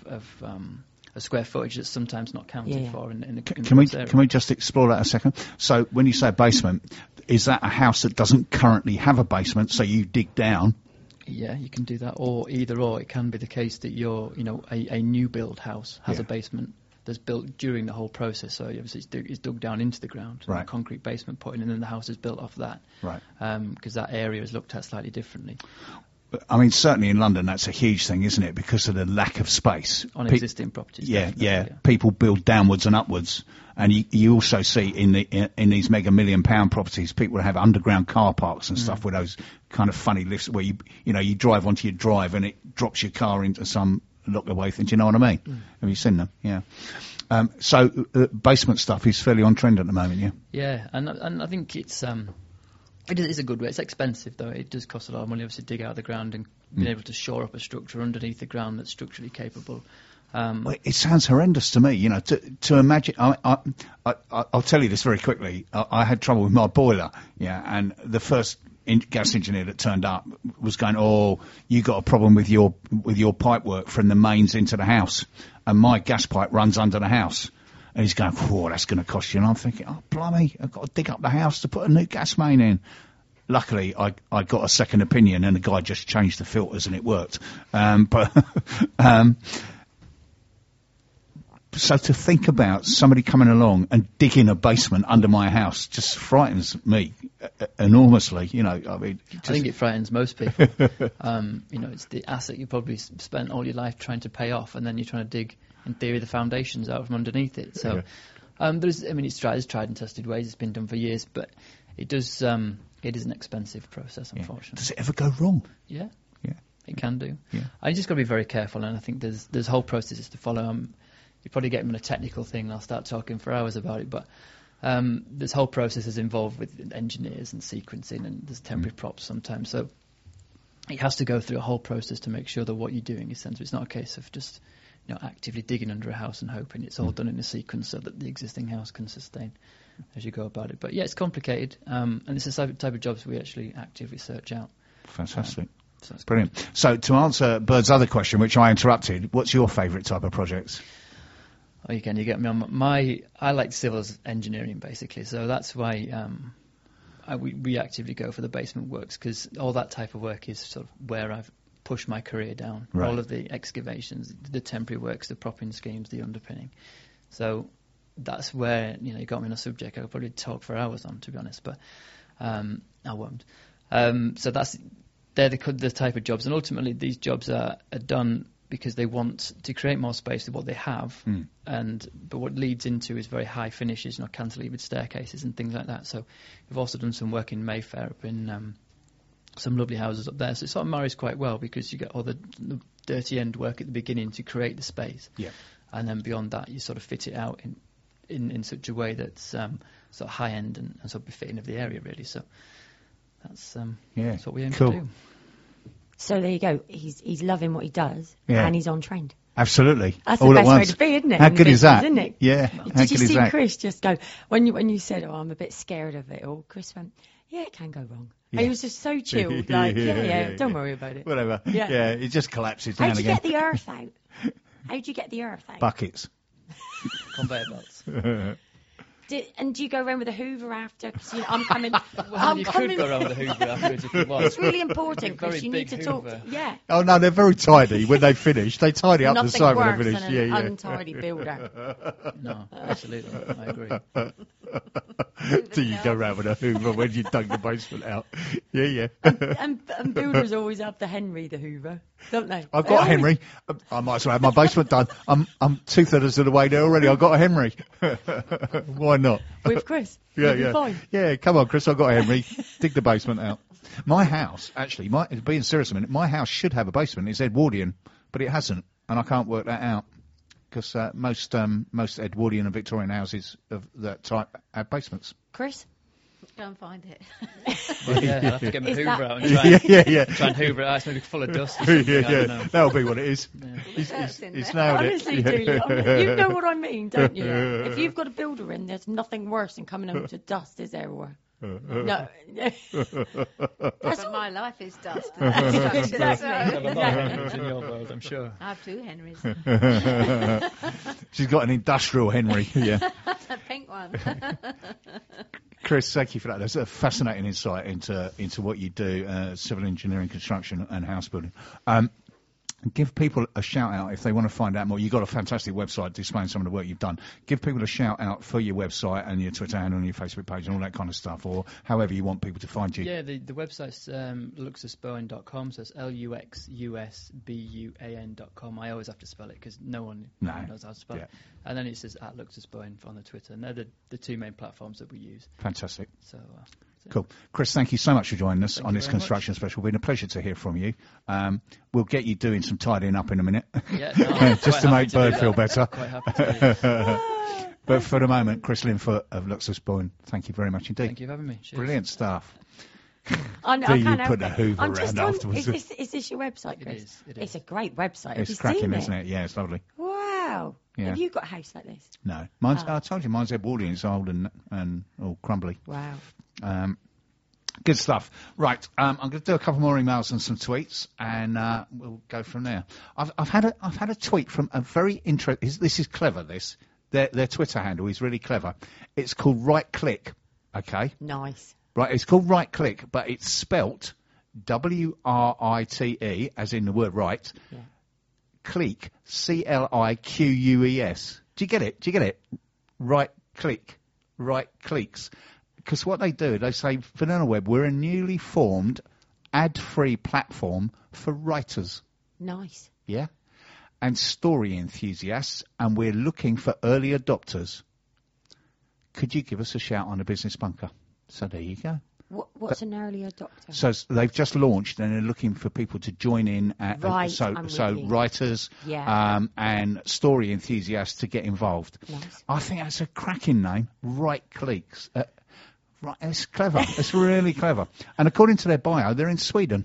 a square footage that's sometimes not counted for in the Can we just explore that a second? So when you say a basement, is that a house that doesn't currently have a basement, so you dig down? Yeah, you can do that, or either or. It can be the case that a new build house has a basement that's built during the whole process. So obviously it's dug down into the ground, a concrete basement put in, and then the house is built off that. Right. Because that area is looked at slightly differently. I mean, certainly in London, that's a huge thing, isn't it? Because of the lack of space. On existing properties. Yeah. People build downwards and upwards. And you also see in these mega £1 million properties, people have underground car parks and stuff with those kind of funny lifts where you drive onto your drive and it drops your car into some lock-away thing. Do you know what I mean? Have you seen them? Yeah. So basement stuff is fairly on trend at the moment, yeah? Yeah, and I think it's... It is a good way. It's expensive, though. It does cost a lot of money, obviously, to dig out of the ground and being able to shore up a structure underneath the ground that's structurally capable. Well, it sounds horrendous to me, to imagine. I'll tell you this very quickly. I had trouble with my boiler, and the first gas engineer that turned up was going, "Oh, you got a problem with your pipe work from the mains into the house, and my gas pipe runs under the house." And he's going, "Whoa, that's going to cost you." And I'm thinking, "Oh, blimey, I've got to dig up the house to put a new gas main in." Luckily, I got a second opinion, and the guy just changed the filters, and it worked. So to think about somebody coming along and digging a basement under my house just frightens me enormously. I think it frightens most people. It's the asset you probably spent all your life trying to pay off, and then you're trying to dig, in theory, the foundations out from underneath it. So, it's tried and tested ways. It's been done for years, but it does. It is an expensive process, unfortunately. Does it ever go wrong? Yeah, it can do. Yeah. I just got to be very careful, and I think there's whole processes to follow. You probably get me on a technical thing, and I'll start talking for hours about it. But there's whole processes involved with engineers and sequencing, and there's temporary props sometimes. So it has to go through a whole process to make sure that what you're doing is sensible. It's not a case of just actively digging under a house and hoping. It's all done in a sequence so that the existing house can sustain as you go about it. But yeah, it's complicated, and it's the type of jobs we actually actively search out. Fantastic. So brilliant. Good. So to answer Bird's other question, which I interrupted, what's your favourite type of projects? Oh, you get me on I like civils engineering, basically. So that's why we actively go for the basement works, because all that type of work is sort of where I've pushed my career down. Right. All of the excavations, the temporary works, the propping schemes, the underpinning. So that's where, you got me on a subject I could probably talk for hours on, to be honest. But I won't. So they're the type of jobs, and ultimately these jobs are done because they want to create more space with what they have, but what leads into is very high finishes, cantilevered staircases and things like that. So we've also done some work in Mayfair, up in some lovely houses up there. So it sort of marries quite well because you get all the dirty end work at the beginning to create the space, and then beyond that you sort of fit it out in such a way that's sort of high end and sort of befitting of the area, really. So that's what we aim to do. So there you go. He's loving what he does, and he's on trend. Absolutely. That's all the at best once. way to be, isn't it? How good is that? Isn't it? Yeah. Did you see Chris just go when you said, "Oh, I'm a bit scared of it"? Or Chris went, "Yeah, it can go wrong." And he was just so chilled, like, don't worry about it. Whatever. Yeah, it just collapses down How'd you again. get the earth out? How'd you get the earth out? Buckets. Conveyor belts. Do you go around with a Hoover after? Because I'm coming. You could go around with a Hoover afterwards if you want. It's really important because you need to talk. Yeah. Oh no, they're very tidy when they finish. They tidy up the side when they finish. Nothing worse than an untidy builder. No, absolutely, I agree. So you go round with a Hoover when you dug the basement out. Yeah. And builders always have the Henry the Hoover, don't they? I've got a Henry. I might as well have my basement done. I'm 2/3 of the way there already. I've got a Henry. Why not? With Chris. Yeah. Fine. Yeah, come on, Chris. I've got a Henry. Dig the basement out. My house, actually, being serious a minute, my house should have a basement. It's Edwardian, but it hasn't, and I can't work that out because most Edwardian and Victorian houses of that type have basements. Chris? Go and find it. Well, yeah, I'll have to get my Hoover out and try and Hoover it out. It's maybe full of dust or something. I don't know. That'll be what it is. Yeah. He's nailed it. Honestly, you know what I mean, don't you? If you've got a builder in, there's nothing worse than coming home to dust, is there? No. But my life is dust. Exactly. In your world, I'm sure. I have 2 Henrys. She's got an industrial Henry. Yeah. A pink one. Chris, thank you for that. That's a fascinating insight into what you do, civil engineering, construction, and house building. Give people a shout out if they want to find out more. You've got a fantastic website displaying some of the work you've done. Give people a shout out for your website and your Twitter handle and your Facebook page and all that kind of stuff, or however you want people to find you. Yeah, the website's luxusbowen.com, so it's luxusbuan.com. I always have to spell it because no one knows how to spell it. And then it says at luxusbowen on the Twitter, and they're the 2 main platforms that we use. Fantastic. So. Cool. Chris, thank you so much for joining us on this construction much. special. It's been a pleasure to hear from you. We'll get you doing some tidying up in a minute. Yeah, no, just to make Bird feel better. Quite happy to But for the moment, Chris Linfoot of Luxus Bowen, thank you very much indeed. Thank you for having me. Cheers. Brilliant stuff. I know, You put a Hoover around afterwards. Is this your website, Chris? It is. It's a great website. It's Have you cracking, seen isn't it? Yeah, it's lovely. Wow. Yeah. Have you got a house like this? No. I told you, mine's Edwardian. It's old and all crumbly. Wow. Good stuff. Right, I'm going to do a couple more emails and some tweets, and we'll go from there. I've had a tweet from a very interesting. This is clever. Their Twitter handle is really clever. It's called Right Click. Okay. Nice. Right, it's called Right Click, but it's spelt WRITE, as in the word right. Yeah. Click, CLIQUES. Do you get it? Right Click. Right Clicks. Because what they do, they say, Vanilla Web, we're a newly formed ad-free platform for writers. Nice. Yeah? And story enthusiasts, and we're looking for early adopters. Could you give us a shout on the Business Bunker? So there you go. What's an early adopter? So they've just launched, and they're looking for people to join in. Right, so writers and story enthusiasts to get involved. Nice. I think that's a cracking name, Right Clicks. Right, it's clever. It's really clever. And according to their bio, they're in Sweden.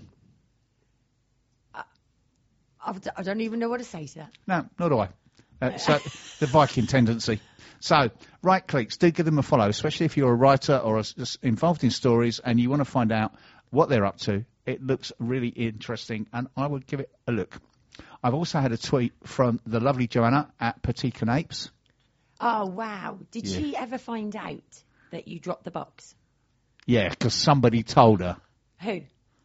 I don't even know what to say to that. No, nor do I. So the Viking tendency. So, Right Clicks, do give them a follow, especially if you're a writer or just involved in stories and you want to find out what they're up to. It looks really interesting, and I would give it a look. I've also had a tweet from the lovely Joanna at Petit Canapes. Oh, wow. Did she ever find out that you dropped the box? Yeah, because somebody told her. Who?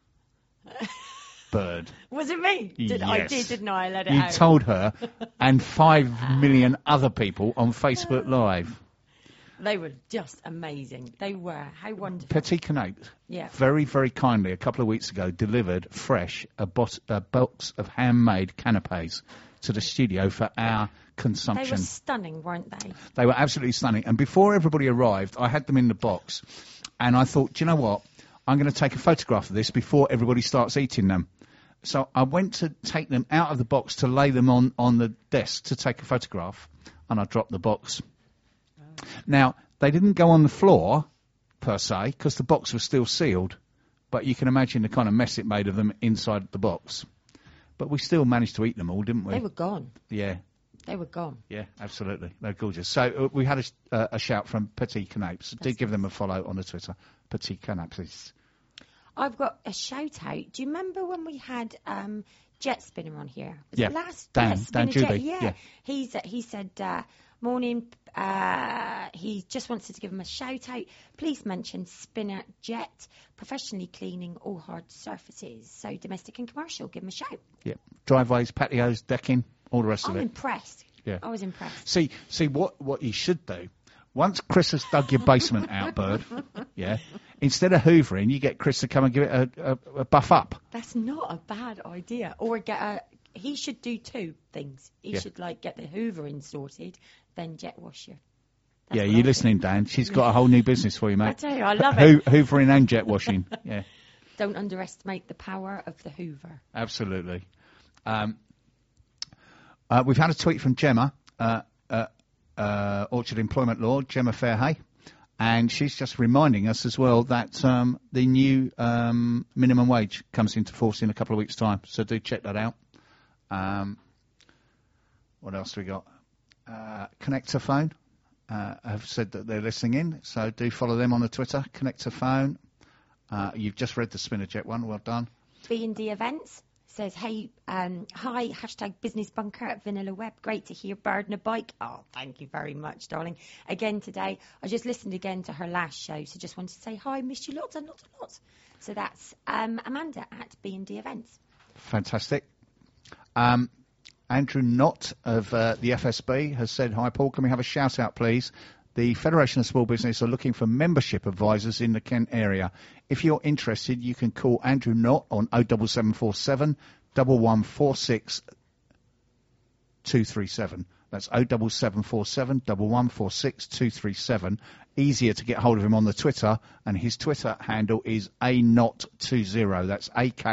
Bird. Was it me? Yes. I did, didn't I? I let it out. You told her and 5 million other people on Facebook Live. They were just amazing. They were. How wonderful. Petit Canapes, Yeah. very, very kindly, a couple of weeks ago, delivered fresh a box of handmade canapes to the studio for our They consumption. were stunning, weren't they? They were absolutely stunning. And before everybody arrived, I had them in the box. And I thought, do you know what? I'm going to take a photograph of this before everybody starts eating them. So I went to take them out of the box to lay them on the desk to take a photograph. And I dropped the box. Oh. Now, they didn't go on the floor, per se, because the box was still sealed. But you can imagine the kind of mess it made of them inside the box. But we still managed to eat them all, didn't we? They were gone. Yeah. They were gone. Yeah, absolutely. They're gorgeous. So we had a shout from Petit Canapes. Do give them a follow on the Twitter. Petit Canapes. I've got a shout out. Do you remember when we had Jet Spinner on here? Was Yeah. it last Dan Spinner Juby, Jet? yeah. He said morning. He just wanted to give him a shout out. Please mention Spinner Jet professionally cleaning all hard surfaces, so domestic and commercial. Give him a shout. Yeah. Driveways, patios, decking, all the rest of I'm it. impressed. Yeah. I was impressed. See what you should do. Once Chris has dug your basement out, Bird, yeah, instead of hoovering, you get Chris to come and give it a buff up. That's not a bad idea. Or he should do two things. He Yeah. should get the hoovering sorted, then jet wash you. Yeah, you listening, Dan? She's got a whole new business for you, mate. I tell you, I love it. Hoovering and jet washing. Yeah, Don't underestimate the power of the Hoover. absolutely. We've had a tweet from Gemma, Orchard Employment Law, Gemma Fairhay, and she's just reminding us as well that the new minimum wage comes into force in a couple of weeks' time. So do check that out. What else do we got? Connector Phone have said that they're listening in, so do follow them on the Twitter. Connector Phone. You've just read the Spinnerjet one. Well done. B&D Events says, hi, hashtag Business Bunker at Vanilla Web. Great to hear Bird and a Bike. Oh, thank you very much, darling. Again today, I just listened again to her last show, so just wanted to say hi, missed you lots and lots and lots. So that's Amanda at B&D Events. Fantastic. Andrew Knott of the FSB has said, hi Paul, can we have a shout out please? The Federation of Small Business are looking for membership advisors in the Kent area. If you're interested, you can call Andrew Knott on 07747 1146 237. That's 07747 1146 237. Easier to get hold of him on the Twitter, and his Twitter handle is aknott20. That's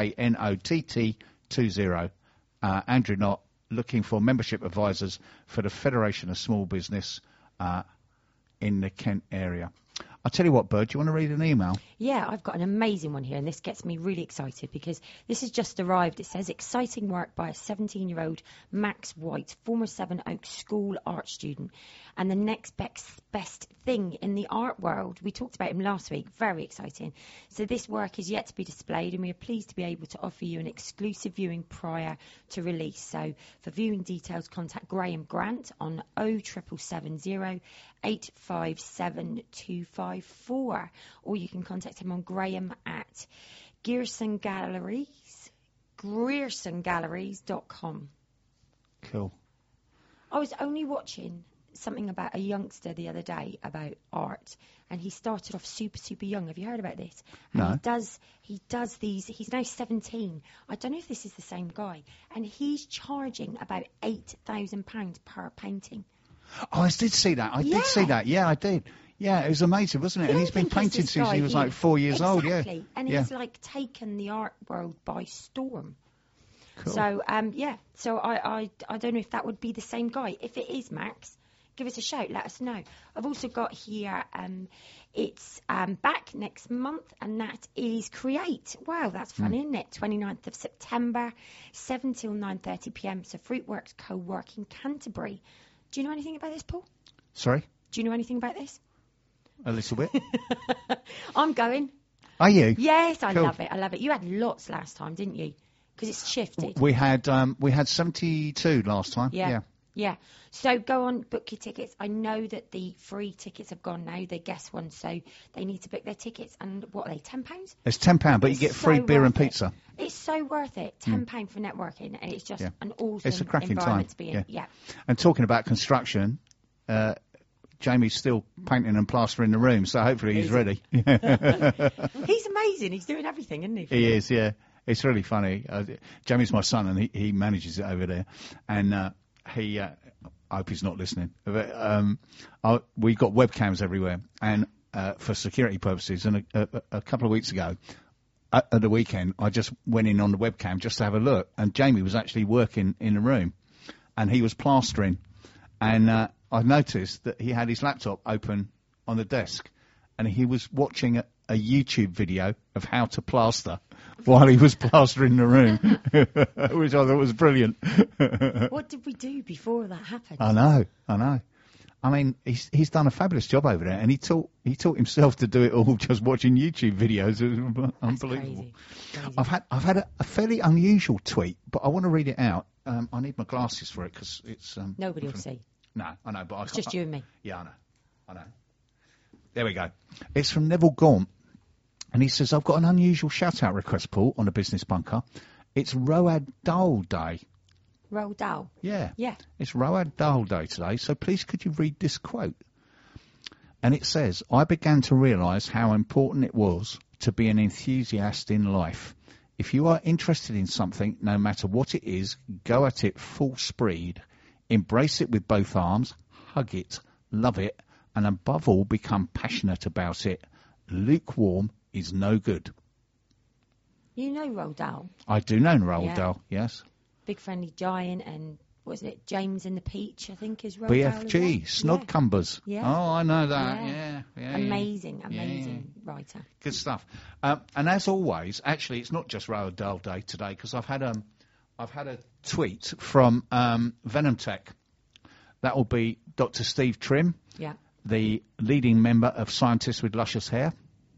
AKNOTT20. Andrew Knott, looking for membership advisors for the Federation of Small Business in the Kent area. I'll tell you what, Bird, do you want to read an email? Yeah, I've got an amazing one here, and this gets me really excited because this has just arrived. It says, exciting work by a 17-year-old Max White, former Sevenoaks School art student, and the next best thing in the art world. We talked about him last week. Very exciting. So this work is yet to be displayed, and we are pleased to be able to offer you an exclusive viewing prior to release. So for viewing details, contact Graham Grant on 07770 857 254, or you can contact him on Graham at griersongalleries.com. Cool. I was only watching something about a youngster the other day about art, and he started off super young. Have you heard about this? And No. he does these. He's now 17. I don't know if this is the same guy, and he's charging about £8,000 per painting. Oh, I did see that. I Yeah. did see that. Yeah, I did. Yeah, it was amazing, wasn't it? And he's been Don't think painting it's this since guy he was here. like 4 years old. Yeah. Exactly. And Yeah. he's taken the art world by storm. Cool. So So I don't know if that would be the same guy. If it is, Max, give us a shout. Let us know. I've also got here. It's back next month, and that is Create. Wow, that's fun, isn't it? 29th of September, 7 till 9:30 p.m. So Fruitworks Co-working Canterbury. Do you know anything about this, Paul? Sorry? Do you know anything about this? A little bit. I'm going. Are you? Yes, I Cool. love it. I love it. You had lots last time, didn't you? Because it's shifted. We had 72 last time. Yeah. So go on, book your tickets. I know that the free tickets have gone now, the guest ones, so they need to book their tickets. And what are they, £10? It's £10, but you It's get free so beer and worth it. pizza. It's so worth it. £10 for networking, and it's just Yeah. an awesome It's a cracking environment time. to be in. Yeah. And talking about construction, Jamie's still painting and plastering the room, so hopefully he's ready. He's amazing. He's doing everything, isn't he? He is, yeah. It's really funny. Jamie's my son, and he manages it over there. And I hope he's not listening. But, we've got webcams everywhere, and for security purposes. And a couple of weeks ago, at the weekend, I just went in on the webcam just to have a look, and Jamie was actually working in the room, and he was plastering. And I noticed that he had his laptop open on the desk, and he was watching a YouTube video of how to plaster while he was plastering the room, which I thought was brilliant. What did we do before that happened? I know. I mean, he's done a fabulous job over there, and he taught himself to do it all just watching YouTube videos. It was unbelievable. Crazy. I've had a fairly unusual tweet, but I want to read it out. I need my glasses for it because it's Nobody will see. No, I know, but It's just you and me. Yeah, I know. There we go. It's from Neville Gaunt, and he says, I've got an unusual shout-out request, Paul, on the Business Bunker. It's Road Dahl Day. Roald Dahl. Yeah. Yeah. It's Road Dahl Day today, so please could you read this quote? And it says, I began to realise how important it was to be an enthusiast in life. If you are interested in something, no matter what it is, go at it full speed. Embrace it with both arms, hug it, love it, and above all, become passionate about it. Lukewarm is no good. You know Roald Dahl. I do know Roald Dahl, yes. Big Friendly Giant and, was it James and the Peach, I think, is Roald Dahl. BFG, Snodcumbers. Yeah. Oh, I know that, yeah. Amazing writer. Good stuff. And as always, actually, it's not just Roald Dahl Day today, because I've had a tweet from Venom Tech. That will be Dr. Steve Trim, the leading member of Scientists with Luscious Hair.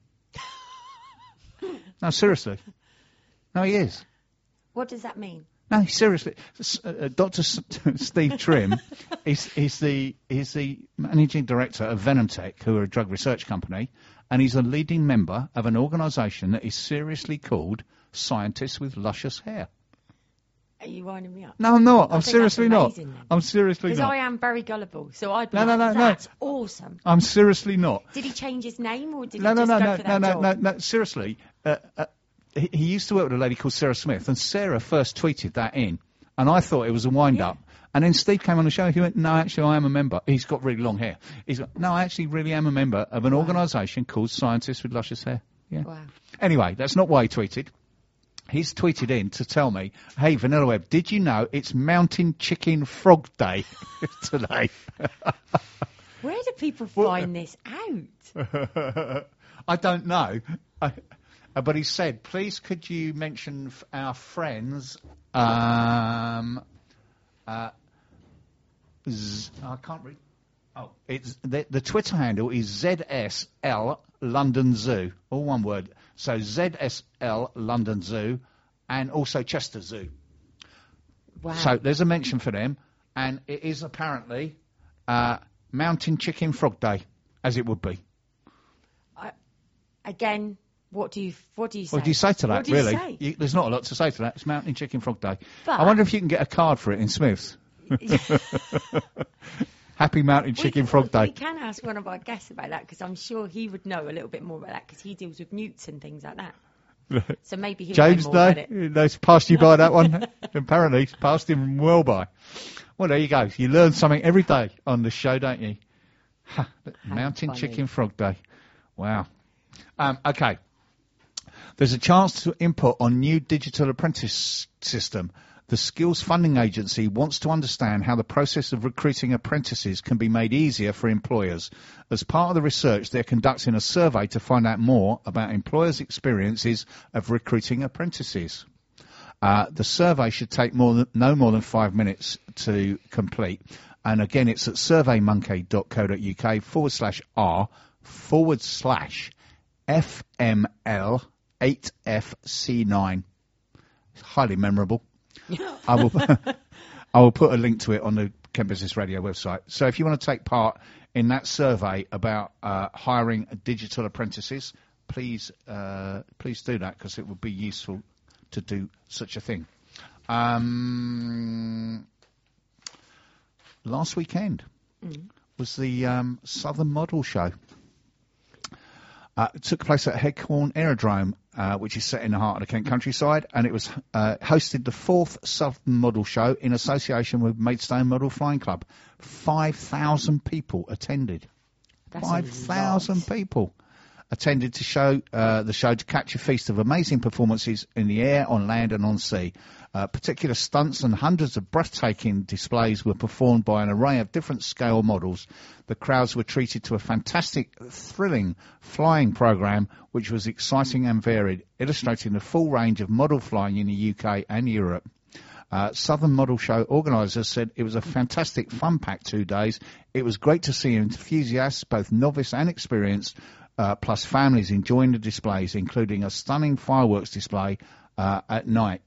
No, seriously. No, he is. What does that mean? No, seriously. Dr. Steve Trim is the managing director of Venom Tech, who are a drug research company, and he's a leading member of an organisation that is seriously called Scientists with Luscious Hair. Are you winding me up? No, I'm not. I'm seriously not. I'm seriously not. Because I am very gullible, so I'd be that's awesome. I'm seriously not. Did he change his name, or did he just go for that job? No, seriously. He used to work with a lady called Sarah Smith, and Sarah first tweeted that in, and I thought it was a wind-up. And then Steve came on the show, and he went, no, actually, I am a member. He's got really long hair. He's got, no, I actually really am a member of an organisation called Scientists with Luscious Hair. Yeah. Wow. Anyway, that's not why he tweeted. He's tweeted in to tell me, hey, Vanilla Web, did you know it's Mountain Chicken Frog Day today? Where do people find this out? I don't know. But he said, please could you mention our friends, I can't read. Oh, it's the Twitter handle is ZSL London Zoo, all one word. So ZSL London Zoo, and also Chester Zoo. Wow. So there's a mention for them, and it is apparently Mountain Chicken Frog Day, as it would be. Again, what do you say? What do you say to that? What do you say? There's not a lot to say to that. It's Mountain Chicken Frog Day. But I wonder if you can get a card for it in Smiths. Happy Mountain Chicken Frog Day. We can ask one of our guests about that, because I'm sure he would know a little bit more about that, because he deals with newts and things like that. So maybe he'll James, know more about it. James, passed you by that one. Apparently, it's passed him well by. Well, there you go. You learn something every day on the show, don't you? Mountain Chicken Frog Day. Wow. Okay. There's a chance to input on new digital apprentice system. The Skills Funding Agency wants to understand how the process of recruiting apprentices can be made easier for employers. As part of the research, they're conducting a survey to find out more about employers' experiences of recruiting apprentices. The survey should take no more than 5 minutes to complete. And again, it's at surveymonkey.co.uk/r/FML8FC9. It's highly memorable. I will put a link to it on the Kent Business Radio website. So if you want to take part in that survey about hiring digital apprentices, please do that, because it would be useful to do such a thing. Last weekend, was the Southern Model Show. It took place at Headcorn Aerodrome, which is set in the heart of the Kent countryside, and it was hosted the 4th Southern Model Show in association with Maidstone Model Flying Club. 5,000 people attended. That's 5,000 people attended to show the show to catch a feast of amazing performances in the air, on land and on sea. Particular stunts and hundreds of breathtaking displays were performed by an array of different scale models. The crowds were treated to a fantastic, thrilling flying programme which was exciting and varied, illustrating the full range of model flying in the UK and Europe. Southern Model Show organisers said it was a fantastic, fun-packed 2 days. It was great to see enthusiasts, both novice and experienced, plus families enjoying the displays, including a stunning fireworks display at night.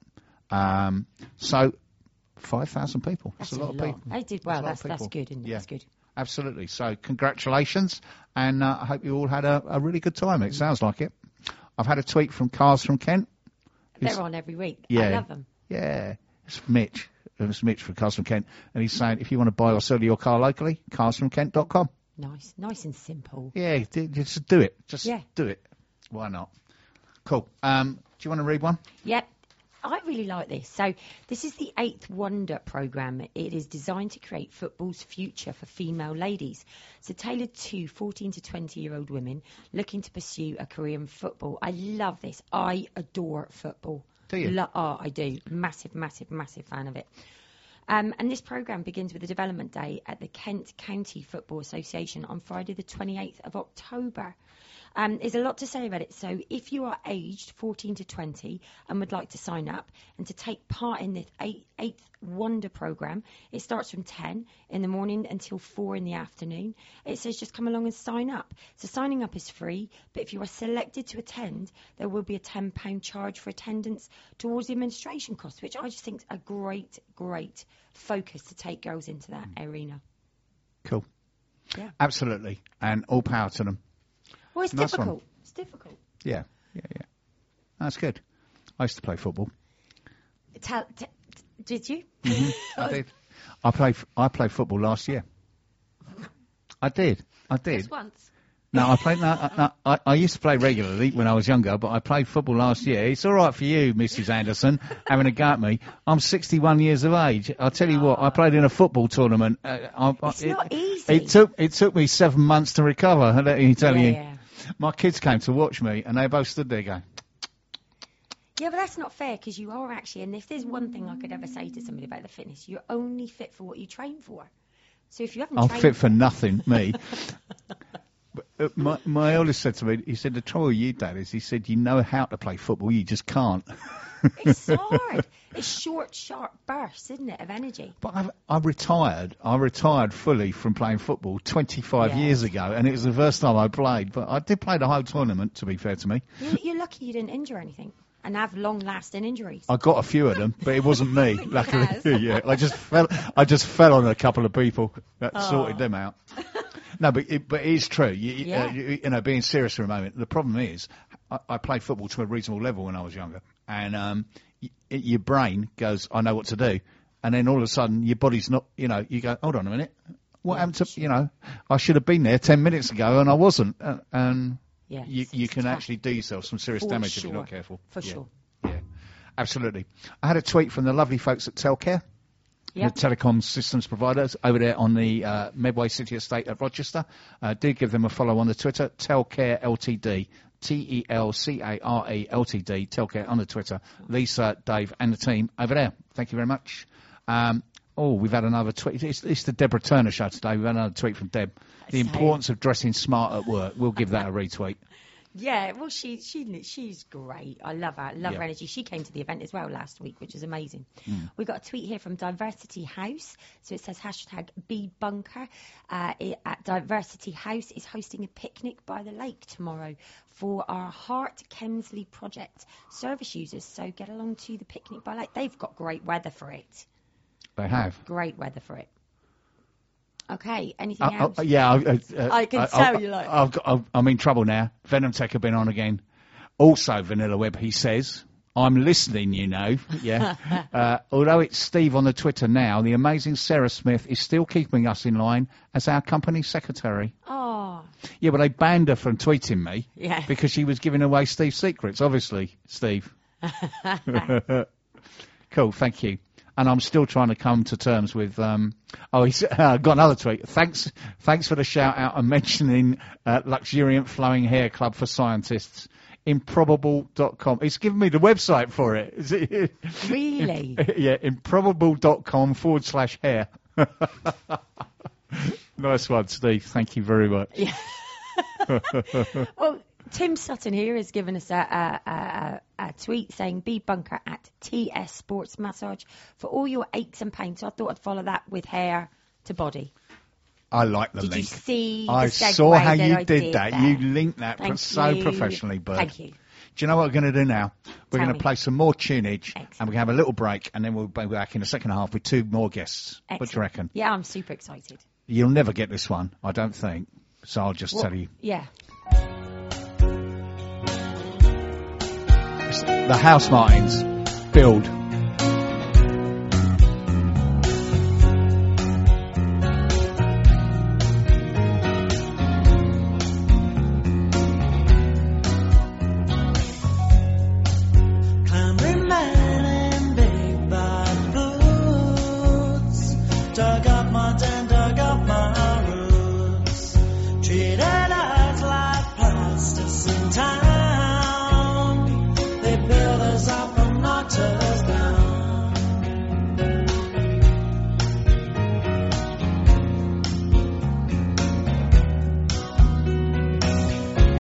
So 5,000 people. That's a lot of people. They did well. That's good, isn't it? Yeah. That's good. Absolutely. So congratulations, and I hope you all had a really good time. It sounds like it. I've had a tweet from Cars from Kent. They're on every week. Yeah, I love them. Yeah. It's Mitch. It's Mitch from Cars from Kent, and he's saying if you want to buy or sell your car locally, carsfromkent.com. Nice and simple. Yeah, just do it. Just Yeah. do it. Why not? Cool. Do you want to read one? Yep. I really like this. So this is the 8th Wonder programme. It is designed to create football's future for female ladies. So tailored to 14 to 20-year-old women looking to pursue a career in football. I love this. I adore football. Do you? I do. Massive fan of it. And this programme begins with a development day at the Kent County Football Association on Friday the 28th of October. There's a lot to say about it. So if you are aged 14 to 20 and would like to sign up and to take part in this 8th Wonder programme, it starts from 10 in the morning until 4 in the afternoon. It says just come along and sign up. So signing up is free, but if you are selected to attend, there will be a £10 charge for attendance towards the administration costs, which I just think is a great focus to take girls into that arena. Cool. Yeah. Absolutely. And all power to them. Well, it's Nice difficult. one. It's difficult. Yeah. That's good. I used to play football. Did you? I did. I played football last year. I did. Just once. No, I played. No, I used to play regularly when I was younger, but I played football last year. It's all right for you, Mrs. Anderson, having a go at me. I'm 61 years of age. I'll tell you what. I played in a football tournament. It's not easy. It took me 7 months to recover. Let me tell you. Yeah. My kids came to watch me, and they both stood there going. Yeah, but that's not fair because you are actually, and if there's one thing I could ever say to somebody about the fitness, you're only fit for what you train for. So if you haven't I'm trained fit for nothing, me. But, my eldest said to me, he said, the trouble with you, Dad, is he said, you know how to play football, you just can't. It's hard. It's short, sharp bursts, isn't it, of energy? But I retired. I retired fully from playing football 25 years ago, and it was the first time I played. But I did play the whole tournament, to be fair to me. You're lucky you didn't injure anything and have long-lasting injuries. I got a few of them, but it wasn't me, luckily. has. Yeah, I just fell on a couple of people that sorted them out. No, but it is true. You know, being serious for a moment, the problem is I played football to a reasonable level when I was younger, and your brain goes, I know what to do, and then all of a sudden your body's not, you know, you go, hold on a minute, what happened to, you know, I should have been there 10 minutes ago and I wasn't, and you can actually do yourself some serious damage if you're not careful. For sure. Yeah, absolutely. I had a tweet from the lovely folks at Telcare. Yep. The telecom systems providers over there on the Medway City Estate at Rochester. Do give them a follow on the Twitter, Telcare Ltd, Telcare Ltd, Telcare on the Twitter. Lisa, Dave and the team over there. Thank you very much. We've had another tweet. It's the Deborah Turner show today. We've had another tweet from Deb. The importance of dressing smart at work. We'll give that a retweet. Yeah, well, she's great. I love her. Love her energy. She came to the event as well last week, which is amazing. We got a tweet here from Diversity House. So it says #BeBunker. At Diversity House is hosting a picnic by the lake tomorrow for our Heart Kemsley project service users. So get along to the picnic by lake. They've got great weather for it. They have. Great weather for it. Okay, anything else? I can tell you like. I'm in trouble now. Venom Tech have been on again. Also, Vanilla Web, he says, I'm listening, you know. Yeah. Although it's Steve on the Twitter now, the amazing Sarah Smith is still keeping us in line as our company secretary. Oh. Yeah, but they banned her from tweeting me. Yeah. Because she was giving away Steve's secrets, obviously, Steve. Cool, thank you. And I'm still trying to come to terms with. He's got another tweet. Thanks for the shout out and mentioning luxuriant flowing hair club for scientists. Improbable.com. He's given me the website for it. Is it? Really? Yeah, improbable.com/hair. Nice one, Steve. Thank you very much. Yeah. Well, Tim Sutton here has given us a tweet saying, be bunker at TS Sports Massage for all your aches and pains. So I thought I'd follow that with hair to body. I like the Did link. you see I the segue saw how that you I did that. there? You linked that Thank so you. professionally, Bert. Thank you. Do you know what we're going to do now? We're Tell going to me. play some more tunage, Excellent. and we're going to have a little break, and then we'll be back in the second half with 2 more guests. Excellent. What do you reckon? Yeah, I'm super excited. You'll never get this one, I don't think. So I'll just tell you. Yeah. The House Martins build.